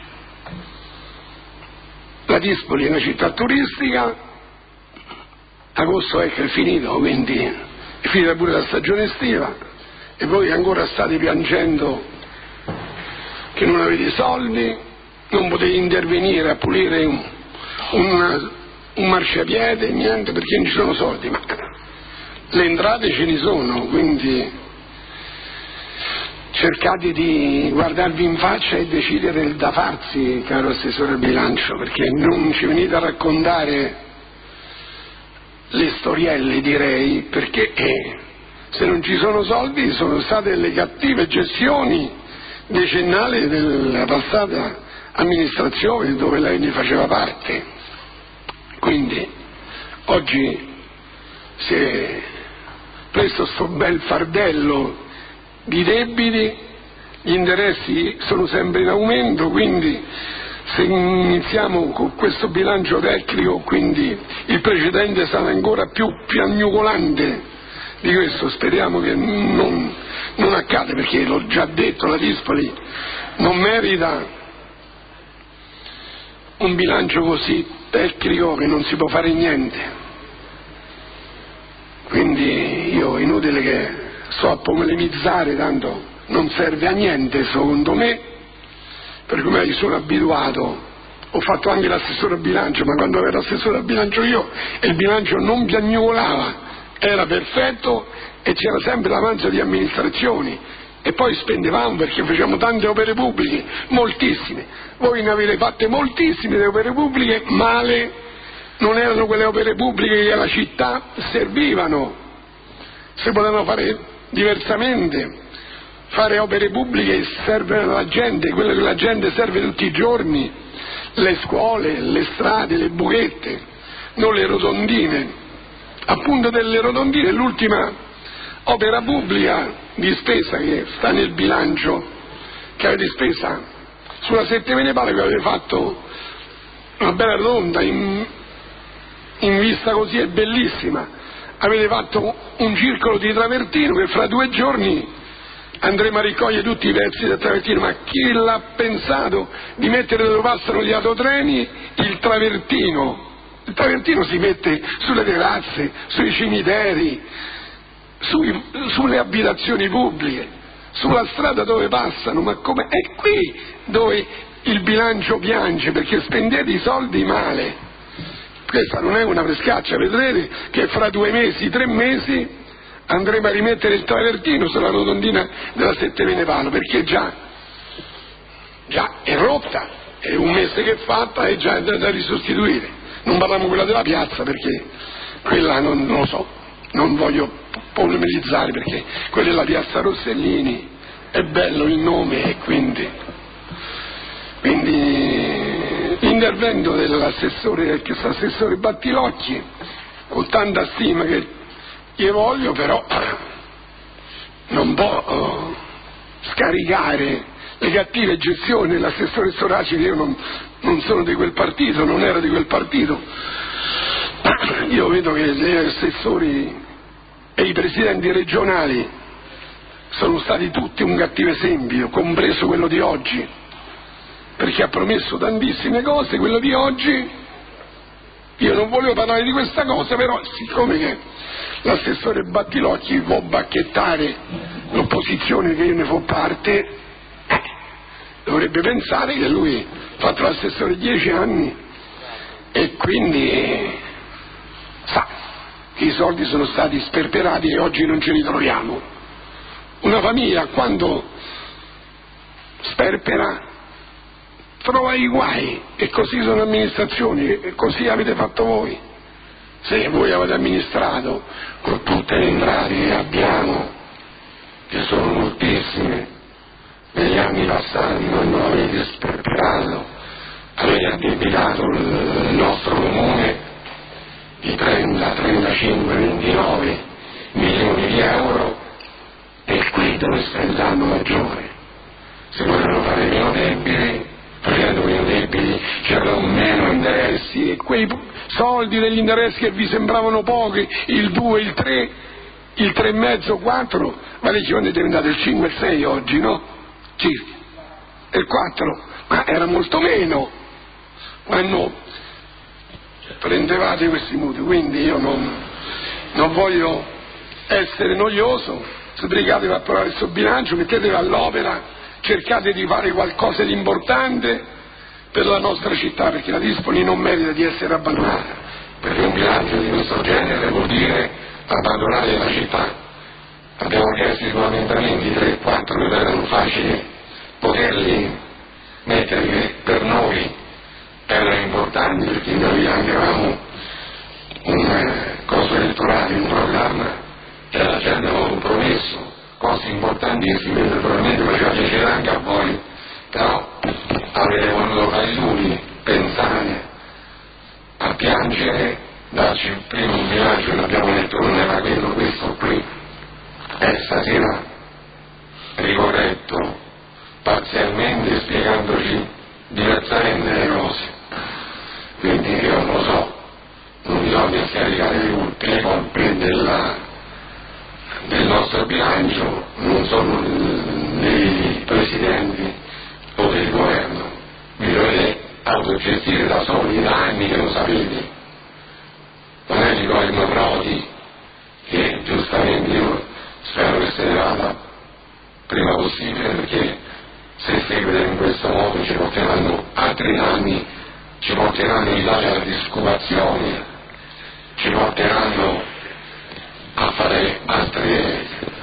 La Dispoli è una città turistica, agosto è che è finito, quindi è finita pure la stagione estiva e voi ancora state piangendo che non avete soldi, non potete intervenire a pulire un, un, un marciapiede, niente, perché non ci sono soldi, ma le entrate ce ne sono, quindi cercate di guardarvi in faccia e decidere il da farsi, caro assessore al bilancio, perché non ci venite a raccontare le storielle, direi, perché eh, se non ci sono soldi sono state le cattive gestioni decennali della passata amministrazione dove lei ne faceva parte. Quindi oggi si è preso sto bel fardello di debiti, gli interessi sono sempre in aumento, quindi se iniziamo con questo bilancio tecnico, quindi il precedente sarà ancora più piagnucolante di questo, speriamo che non, non accada, perché l'ho già detto, la Dispoli non merita un bilancio così tecnico che non si può fare niente. Quindi io è inutile che sto a polemizzare, tanto non serve a niente secondo me, per come mi sono abituato. Ho fatto anche l'assessore al bilancio, ma quando ero assessore al bilancio io e il bilancio non piagnucolava, era perfetto e c'era sempre l'avanzo di amministrazioni e poi spendevamo perché facevamo tante opere pubbliche, moltissime. Voi ne avete fatte moltissime di opere pubbliche, male, non erano quelle opere pubbliche che alla città servivano, si potevano fare diversamente, fare opere pubbliche servono alla gente, quello che la gente serve tutti i giorni, le scuole, le strade, le buchette, non le rotondine. Appunto delle rotondine, l'ultima opera pubblica di spesa che sta nel bilancio che avete spesa sulla Sette Venepale, che avete fatto una bella rotonda in, in vista così è bellissima, avete fatto un circolo di travertino che fra due giorni andremo a raccogliere tutti i pezzi del travertino. Ma chi l'ha pensato di mettere dove passano gli autotreni il travertino? Il travertino si mette sulle terrazze, sui cimiteri, sui, sulle abitazioni pubbliche, sulla strada dove passano, ma come è qui dove il bilancio piange, perché spendete i soldi male. Questa non è una frescaccia, vedrete che fra due mesi, tre mesi andremo a rimettere il travertino sulla rotondina della Sette Venepalo, perché già, già è rotta, è un mese che è fatta e già è da, da risostituire. Non parliamo quella della piazza, perché quella non, non lo so, non voglio polemizzare, perché quella è la piazza Rossellini, è bello il nome, e quindi, quindi l'intervento dell'assessore, che assessore Battilocchi, con tanta stima che gli voglio, però non può uh, scaricare le cattive gestioni dell'assessore Storaci, che io non, non sono di quel partito, non ero di quel partito. Io vedo che gli assessori e i presidenti regionali sono stati tutti un cattivo esempio, compreso quello di oggi, perché ha promesso tantissime cose. Quello di oggi, io non volevo parlare di questa cosa, però siccome che l'assessore Battilocchi può bacchettare l'opposizione che io ne fo parte, dovrebbe pensare che lui ha fatto l'assessore dieci anni e quindi sa che i soldi sono stati sperperati e oggi non ce li troviamo. Una famiglia quando sperpera trova i guai, e così sono amministrazioni, e così avete fatto voi. Se voi avete amministrato con tutte le entrate che abbiamo, che sono moltissime, negli anni passati, quando avete sperperato, avete addebitato il nostro comune di trenta, trentacinque, ventinove milioni di euro, e qui dove spendiamo interessi, e quei soldi degli interessi che vi sembravano pochi, il due, il tre, il tre e mezzo, quattro, ma lì quando è diventato il cinque e il sei oggi, no? Circa. E il quattro, ma era molto meno quando prendevate questi mutui, quindi io non, non voglio essere noioso, sbrigatevi a approvare questo bilancio, mettetevi all'opera, cercate di fare qualcosa di importante per la nostra città, perché la Dispoli non merita di essere abbandonata, perché un bilancio di questo genere vuol dire abbandonare la città. Abbiamo chiesto i emendamenti tre e quattro che erano facili poterli mettere, per noi erano importanti, perché noi avevamo un costo elettorale, un programma che la gente aveva compromesso, cose importantissime, naturalmente faceva piacere anche a voi, però avete voluto fare lui, pensare, a piangere, darci il primo bilancio che abbiamo detto non era quello, questo qui, e stasera ricorretto parzialmente spiegandoci diversamente le cose. Quindi io non lo so, non bisogna scaricare le colpe della, del nostro bilancio, non sono dei presidenti o del governo, vi dovete autogestire da soli, da anni che lo sapete, non è il governo Prodi che giustamente io spero che se ne vada prima possibile, perché se seguite in questo modo ci porteranno altri anni, ci porteranno l'Italia alla disoccupazione, ci porteranno a fare altri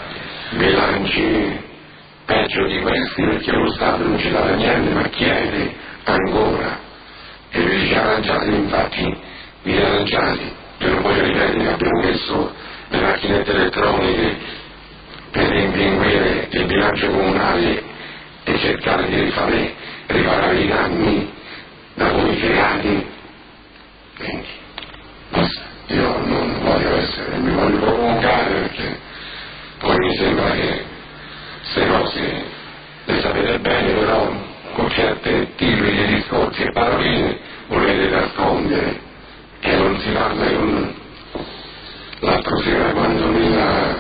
bilanci peggio di questi, perché lo Stato non ci dà niente ma chiede ancora, e vi dice arrangiati, infatti vi arrangiati, io non voglio ripetere che abbiamo messo le macchinette elettroniche per rimpinguire il bilancio comunale e cercare di rifare, riparare i danni da voi creati. Quindi basta, io non voglio essere, non mi voglio prolungare, perché poi mi sembra che queste cose le sapete bene, però con certe tipiche discorsi e paroline volete nascondere, che non si parla con l'altro sera quando nella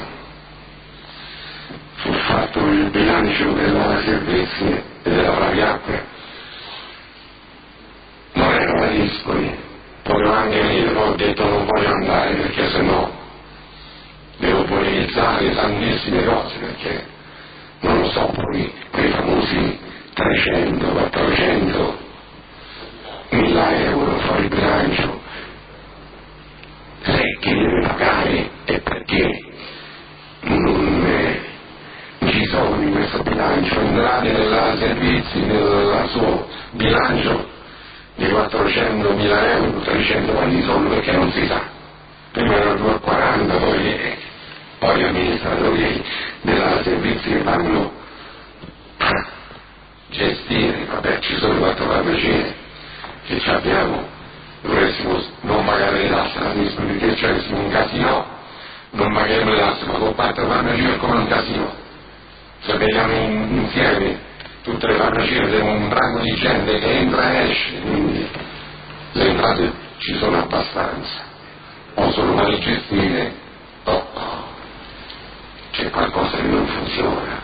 fu fatto il bilancio della servizi e della Praviacqua, non ero a Dispoli, potevo anche venire, poi ho detto non voglio andare perché sennò devo polemizzare tantissime cose, perché non lo so, poi quei famosi trecento, quattrocento mila euro fuori bilancio, se chi deve pagare e perché non eh, ci sono in questo bilancio entrate nella servizi, nel suo bilancio di quattrocentomila euro, trecento quanti sono, perché non si sa, prima erano due e quaranta, poi, eh, poi gli amministratori della servizi che vanno a gestire, vabbè ci sono quattro farmacie che ci abbiamo, dovressimo non pagare le tasse alla Dispoli, perché c'è un casino, non paghiamo le tasse, ma con quattro farmacie è come un casino, se vediamo insieme tutte le farmacie siamo un branco di gente che entra e esce, quindi le entrate ci sono abbastanza, o sono male gestite o oh, c'è qualcosa che non funziona,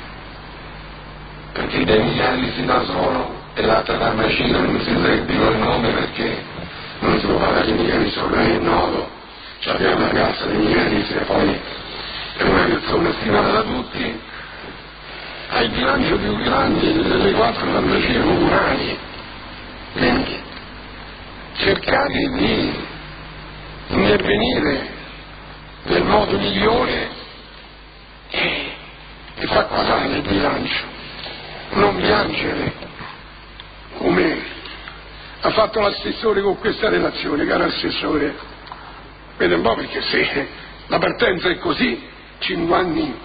perché De Michelis da solo e l'altra farmacia non si dico il nome perché non si può parlare di Michelis, ormai è noto, abbiamo la piazza di Michelis e poi è una persona stimata da tutti, ha il bilancio più grande delle quattro farmacie comunali, quindi cercate di intervenire nel modo migliore e, e far quadrare il bilancio, non piangere come ha fatto l'assessore con questa relazione, caro assessore, vede un po', perché se la partenza è così, cinque anni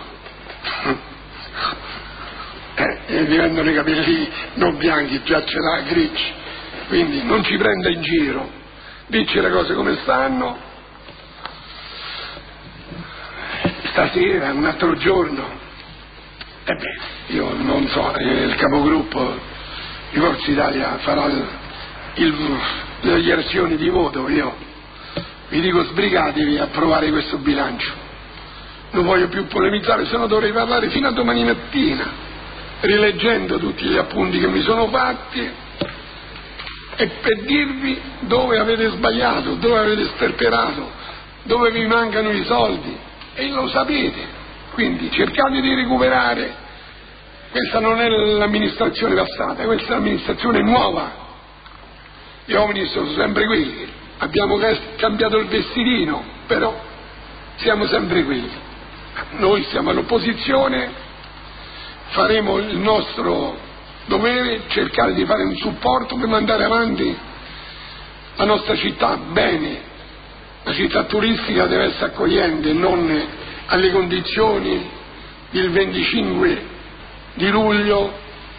eh, e diventano i capelli non bianchi, già ce l'ha grigi, quindi non ci prenda in giro, dici le cose come stanno, stasera, un altro giorno, e beh, io non so, il capogruppo di Forza Italia farà il, il, le dichiarazioni di voto. Io vi dico sbrigatevi a approvare questo bilancio, non voglio più polemizzare, se no dovrei parlare fino a domani mattina rileggendo tutti gli appunti che mi sono fatti e per dirvi dove avete sbagliato, dove avete sperperato, dove vi mancano i soldi, e lo sapete. Quindi cercate di recuperare. Questa non è l'amministrazione passata, questa è l'amministrazione nuova. Gli uomini sono sempre quelli, abbiamo cambiato il vestitino, però siamo sempre quelli. Noi siamo all'opposizione, faremo il nostro dovere, cercare di fare un supporto per mandare avanti la nostra città bene. La città turistica deve essere accogliente, non alle condizioni del venticinque di luglio,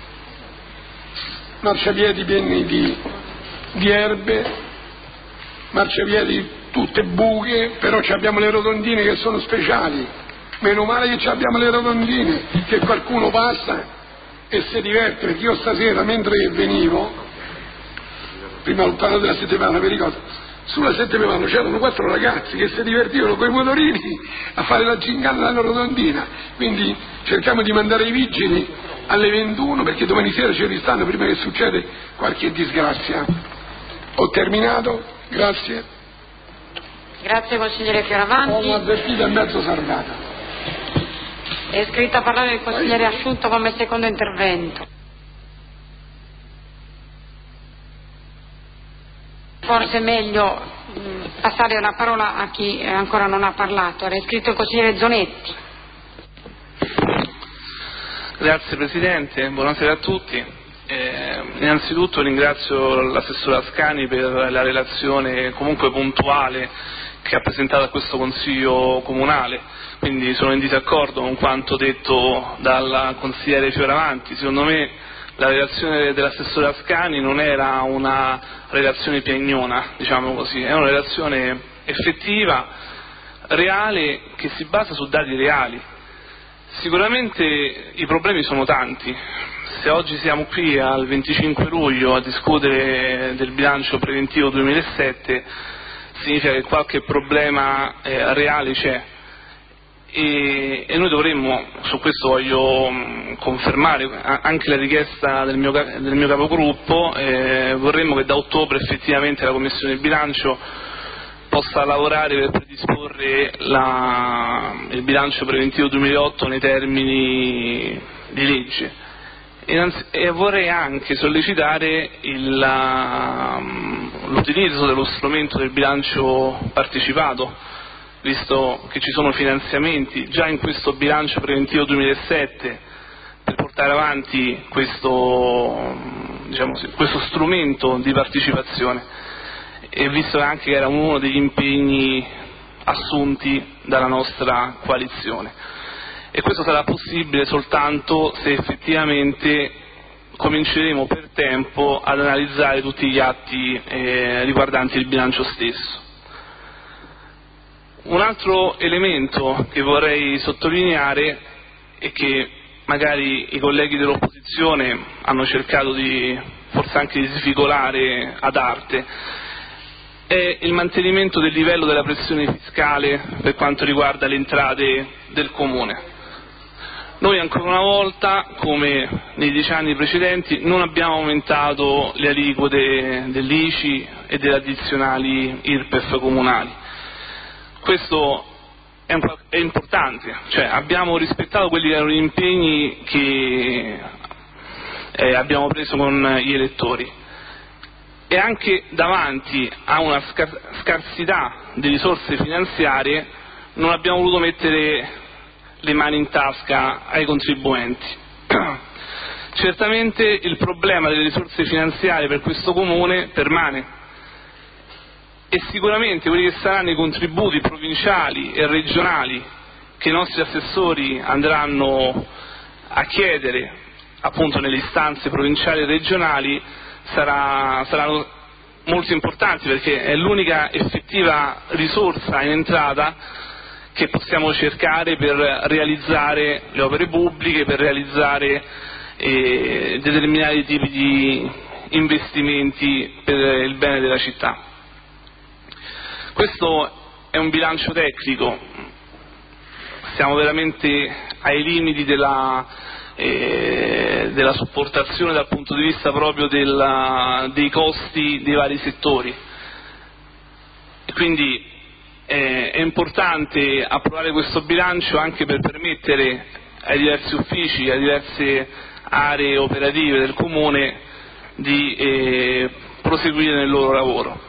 marciapiedi pieni di, di erbe, marciapiedi tutte buche, però abbiamo le rotondine che sono speciali. Meno male che abbiamo le rotondine, che qualcuno passa e si diverte, perché io stasera mentre venivo, prima ho parlato della settimana, vi ricordo, sulla settimana c'erano quattro ragazzi che si divertivano con i motorini a fare la gincana dalla rotondina, quindi cerchiamo di mandare i vigili alle ventuno perché domani sera ci ristanno prima che succede qualche disgrazia. Ho terminato, grazie. Grazie consigliere Fioravanti. Ho un'avvertita e mezzo salvata. È iscritto a parlare il consigliere Asciutto come secondo intervento. Forse è meglio mh, passare la parola a chi ancora non ha parlato. Era iscritto il consigliere Zonetti. Grazie Presidente, buonasera a tutti. Eh, innanzitutto ringrazio l'assessore Ascani per la relazione comunque puntuale che ha presentato a questo Consiglio Comunale, quindi sono in disaccordo con quanto detto dal consigliere Fioravanti. Secondo me la relazione dell'assessore Ascani non era una relazione piagnona, diciamo così, è una relazione effettiva, reale, che si basa su dati reali. Sicuramente i problemi sono tanti. Se oggi siamo qui al venticinque luglio a discutere del bilancio preventivo duemilasette, significa che qualche problema eh, reale c'è. E, e noi dovremmo, su questo voglio mh, confermare anche la richiesta del mio, del mio capogruppo, eh, vorremmo che da ottobre effettivamente la Commissione bilancio possa lavorare per predisporre la, il bilancio preventivo duemilaotto nei termini di legge. E, e vorrei anche sollecitare il, l'utilizzo dello strumento del bilancio partecipato, visto che ci sono finanziamenti già in questo bilancio preventivo duemilasette per portare avanti questo, diciamo così, questo strumento di partecipazione, e visto anche che era uno degli impegni assunti dalla nostra coalizione. E questo sarà possibile soltanto se effettivamente cominceremo per tempo ad analizzare tutti gli atti eh, riguardanti il bilancio stesso. Un altro elemento che vorrei sottolineare e che magari i colleghi dell'opposizione hanno cercato di forse anche di svicolare ad arte è il mantenimento del livello della pressione fiscale per quanto riguarda le entrate del Comune. Noi ancora una volta, come nei dieci anni precedenti, non abbiamo aumentato le aliquote dell'I C I e delle addizionali I R P E F comunali. Questo è, un, è importante, cioè abbiamo rispettato quelli che erano gli impegni che eh, abbiamo preso con gli elettori, e anche davanti a una scar- scarsità di risorse finanziarie non abbiamo voluto mettere le mani in tasca ai contribuenti. Certamente il problema delle risorse finanziarie per questo Comune permane, e sicuramente quelli che saranno i contributi provinciali e regionali che i nostri assessori andranno a chiedere appunto nelle istanze provinciali e regionali sarà, saranno molto importanti, perché è l'unica effettiva risorsa in entrata che possiamo cercare per realizzare le opere pubbliche, per realizzare eh, determinati tipi di investimenti per il bene della città. Questo è un bilancio tecnico, siamo veramente ai limiti della, eh, della sopportazione dal punto di vista proprio della, dei costi dei vari settori. E quindi eh, è importante approvare questo bilancio anche per permettere ai diversi uffici, alle diverse aree operative del Comune di eh, proseguire nel loro lavoro.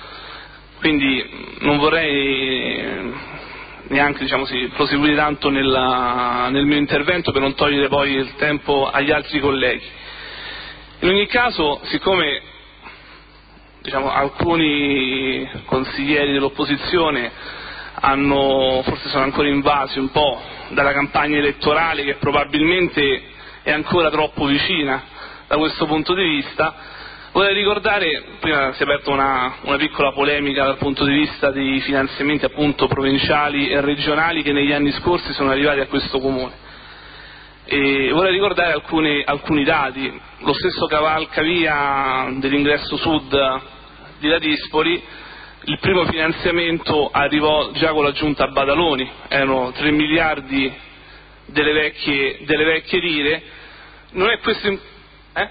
Quindi non vorrei neanche diciamo sì, proseguire tanto nella, nel mio intervento per non togliere poi il tempo agli altri colleghi. In ogni caso, siccome diciamo, alcuni consiglieri dell'opposizione hanno, forse sono ancora invasi un po' dalla campagna elettorale che probabilmente è ancora troppo vicina da questo punto di vista, vorrei ricordare, prima si è aperta una, una piccola polemica dal punto di vista dei finanziamenti appunto provinciali e regionali che negli anni scorsi sono arrivati a questo Comune. E vorrei ricordare alcuni, alcuni dati. Lo stesso cavalcavia dell'ingresso sud di Ladispoli, il primo finanziamento arrivò già con la giunta Badaloni, erano tre miliardi delle vecchie, delle vecchie lire. Non è questo, eh?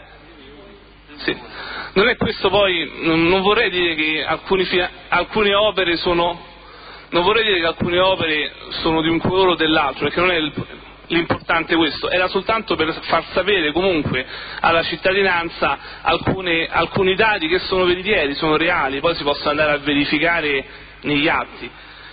Sì. Non è questo poi, non, non vorrei dire che alcuni, alcune opere sono, non vorrei dire che alcune opere sono di un colore o dell'altro, perché non è il, l'importante questo, era soltanto per far sapere comunque alla cittadinanza alcune, alcuni dati che sono veritieri, sono reali, poi si possono andare a verificare negli atti.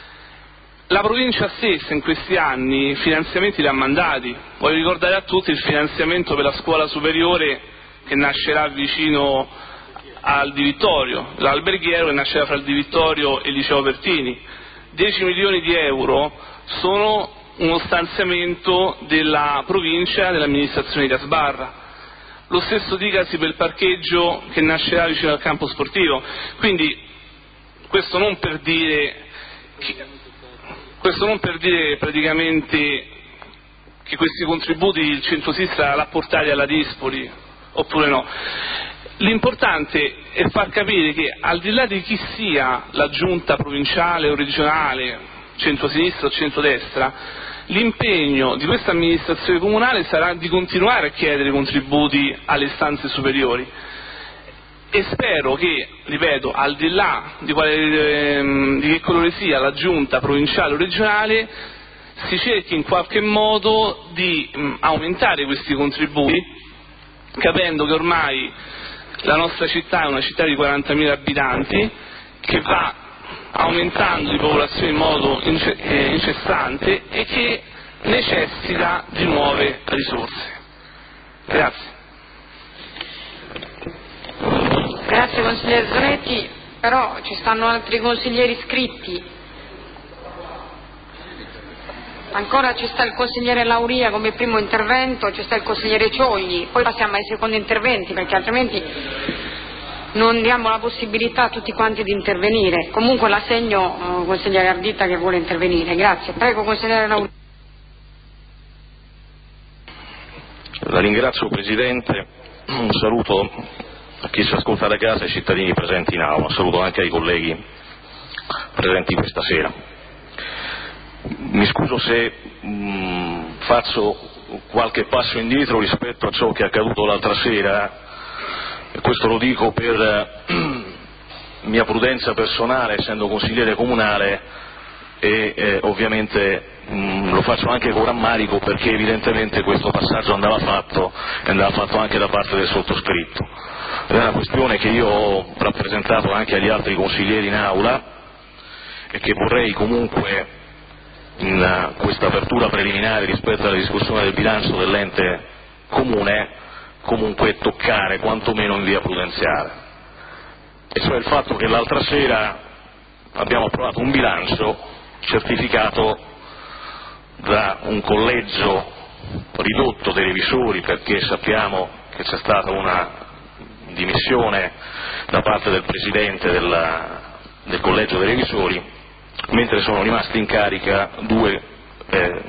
La provincia stessa in questi anni finanziamenti li ha mandati, voglio ricordare a tutti il finanziamento per la scuola superiore che nascerà vicino al Di Vittorio, l'alberghiero che nascerà fra il Di Vittorio e il liceo Pertini, dieci milioni di euro sono uno stanziamento della provincia, dell'amministrazione di Asbarra. Lo stesso dicasi per il parcheggio che nascerà vicino al campo sportivo. Quindi questo non per dire che, questo non per dire praticamente che questi contributi il centrosinistra l'ha portati alla Dispoli oppure no. L'importante è far capire che al di là di chi sia la giunta provinciale o regionale, centrosinistra o centrodestra, l'impegno di questa amministrazione comunale sarà di continuare a chiedere contributi alle istanze superiori e spero che, ripeto, al di là di, quale, ehm, di che colore sia la giunta provinciale o regionale, si cerchi in qualche modo di mh, aumentare questi contributi, capendo che ormai la nostra città è una città di quarantamila abitanti che va aumentando di popolazione in modo incessante e che necessita di nuove risorse. Grazie. Grazie consigliere Zanetti, però ci stanno altri consiglieri iscritti. Ancora ci sta il consigliere Lauria come primo intervento, ci sta il consigliere Ciogli, poi passiamo ai secondi interventi perché altrimenti non diamo la possibilità a tutti quanti di intervenire. Comunque la segno, uh, consigliere Ardita che vuole intervenire. Grazie. Prego consigliere Lauria. La ringrazio Presidente, un saluto a chi ci ascolta da casa e ai cittadini presenti in aula, un saluto anche ai colleghi presenti questa sera. Mi scuso se mh, faccio qualche passo indietro rispetto a ciò che è accaduto l'altra sera, e questo lo dico per eh, mia prudenza personale, essendo consigliere comunale, e eh, ovviamente mh, lo faccio anche con rammarico perché evidentemente questo passaggio andava fatto e andava fatto anche da parte del sottoscritto. È una questione che io ho rappresentato anche agli altri consiglieri in aula e che vorrei comunque in questa apertura preliminare rispetto alla discussione del bilancio dell'ente comune comunque toccare quantomeno in via prudenziale, e cioè il fatto che l'altra sera abbiamo approvato un bilancio certificato da un collegio ridotto dei revisori, perché sappiamo che c'è stata una dimissione da parte del Presidente della, del collegio dei revisori, mentre sono rimasti in carica due eh,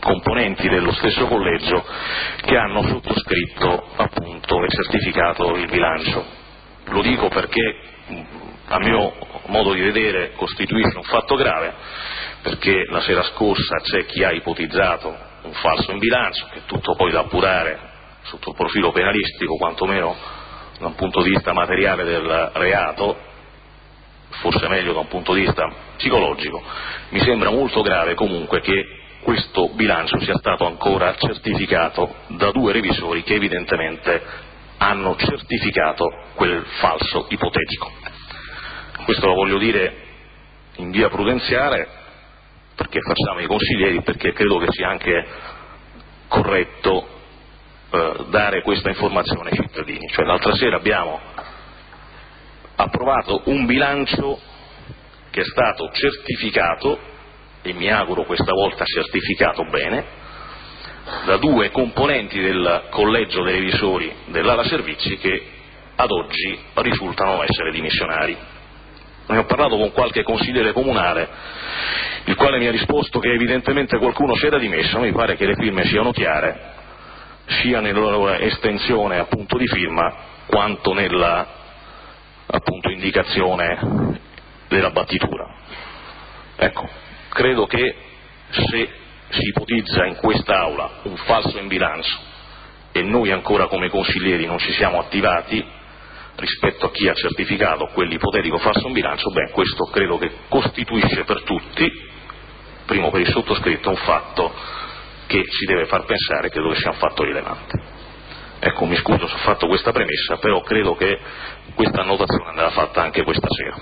componenti dello stesso collegio che hanno sottoscritto appunto e certificato il bilancio. Lo dico perché a mio modo di vedere costituisce un fatto grave, perché la sera scorsa c'è chi ha ipotizzato un falso in bilancio, che è tutto poi da appurare sotto il profilo penalistico, quantomeno da un punto di vista materiale del reato, forse meglio da un punto di vista psicologico. Mi sembra molto grave comunque che questo bilancio sia stato ancora certificato da due revisori che evidentemente hanno certificato quel falso ipotetico. Questo lo voglio dire in via prudenziale, perché facciamo i consiglieri, perché credo che sia anche corretto eh, dare questa informazione ai cittadini. Cioè, l'altra sera abbiamo approvato un bilancio che è stato certificato, e mi auguro questa volta certificato bene, da due componenti del collegio dei revisori dell'Ala Servizi che ad oggi risultano essere dimissionari. Ne ho parlato con qualche consigliere comunale, il quale mi ha risposto che evidentemente qualcuno si era dimesso. Mi pare che le firme siano chiare, sia nella loro estensione appunto di firma, quanto nella appunto indicazione della battitura. Ecco, credo che se si ipotizza in quest'Aula un falso in bilancio e noi ancora come consiglieri non ci siamo attivati rispetto a chi ha certificato quell'ipotetico falso in bilancio, beh, questo credo che costituisce per tutti, primo per il sottoscritto, un fatto che ci deve far pensare, credo che sia un fatto rilevante. Ecco, mi scuso se ho fatto questa premessa, però credo che questa annotazione andava fatta anche questa sera.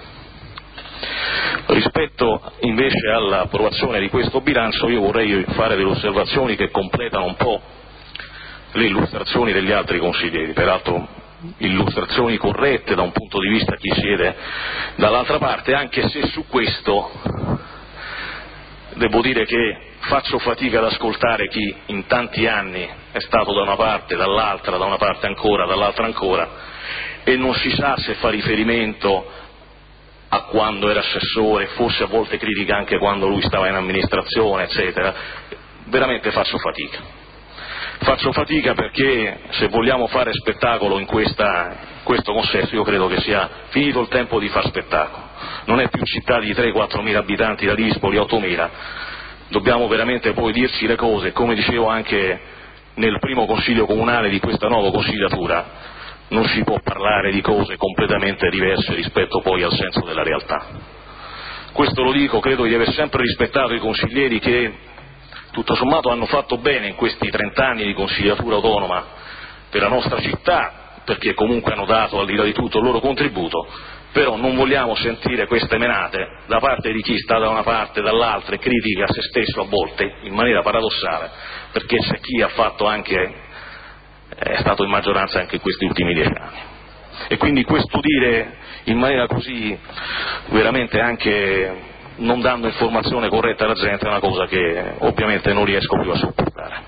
Rispetto invece all'approvazione di questo bilancio, io vorrei fare delle osservazioni che completano un po' le illustrazioni degli altri consiglieri, peraltro illustrazioni corrette da un punto di vista chi siede dall'altra parte, anche se su questo devo dire che faccio fatica ad ascoltare chi in tanti anni è stato da una parte, dall'altra, da una parte ancora, dall'altra ancora, e non si sa se fa riferimento a quando era assessore, forse a volte critica anche quando lui stava in amministrazione, eccetera. Veramente faccio fatica. Faccio fatica perché se vogliamo fare spettacolo in questa, questo consesso, io credo che sia finito il tempo di far spettacolo. Non è più città di tre quattro mila abitanti da Dispoli, ottomila. Dobbiamo veramente poi dirci le cose, come dicevo anche nel primo consiglio comunale di questa nuova consigliatura, non si può parlare di cose completamente diverse rispetto poi al senso della realtà. Questo lo dico, credo di aver sempre rispettato i consiglieri che tutto sommato hanno fatto bene in questi trent'anni di consigliatura autonoma per la nostra città, perché comunque hanno dato al di là di tutto il loro contributo, però non vogliamo sentire queste menate da parte di chi sta da una parte e dall'altra e critica se stesso a volte in maniera paradossale, perché c'è chi ha fatto anche è stato in maggioranza anche in questi ultimi dieci anni. E quindi questo dire in maniera così veramente anche non dando informazione corretta alla gente è una cosa che ovviamente non riesco più a sopportare.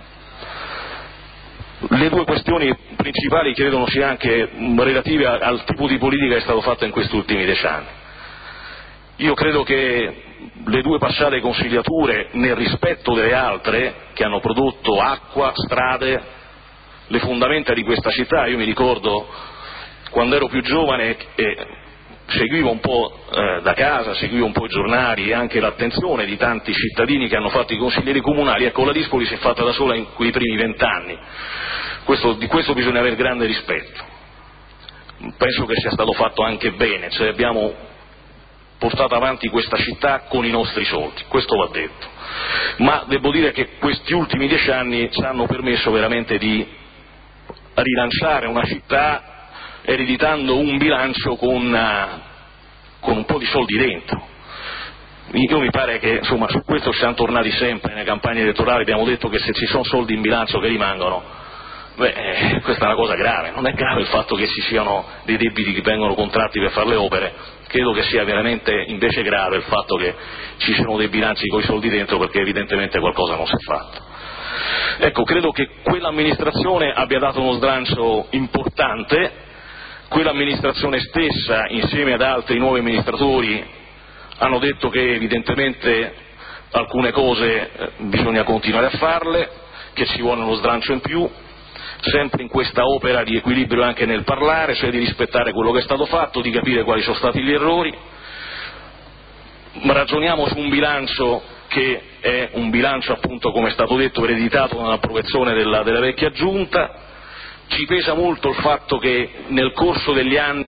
Le due questioni principali credo siano anche relative al tipo di politica che è stato fatto in questi ultimi dieci anni. Io credo che le due passate consigliature, nel rispetto delle altre che hanno prodotto acqua, strade, le fondamenta di questa città, io mi ricordo quando ero più giovane e seguivo un po' eh, da casa, seguivo un po' i giornali e anche l'attenzione di tanti cittadini che hanno fatto i consiglieri comunali, ecco, la Dispoli si è fatta da sola in quei primi vent'anni, questo, di questo bisogna avere grande rispetto. Penso che sia stato fatto anche bene, cioè abbiamo portato avanti questa città con i nostri soldi, questo va detto, ma devo dire che questi ultimi dieci anni ci hanno permesso veramente di rilanciare una città ereditando un bilancio con, con un po' di soldi dentro. Io mi pare che insomma su questo siamo tornati sempre nelle campagne elettorali, abbiamo detto che se ci sono soldi in bilancio che rimangono, beh, eh, questa è una cosa grave. Non è grave il fatto che ci siano dei debiti che vengono contratti per fare le opere, credo che sia veramente invece grave il fatto che ci siano dei bilanci con i soldi dentro, perché evidentemente qualcosa non si è fatto. Ecco, credo che quell'amministrazione abbia dato uno slancio importante, quell'amministrazione stessa insieme ad altri nuovi amministratori hanno detto che evidentemente alcune cose eh, bisogna continuare a farle, che ci vuole uno slancio in più, sempre in questa opera di equilibrio anche nel parlare, cioè di rispettare quello che è stato fatto, di capire quali sono stati gli errori. Ragioniamo su un bilancio che è un bilancio, appunto, come è stato detto, ereditato dall'approvazione della, della vecchia giunta. Ci pesa molto il fatto che nel corso degli anni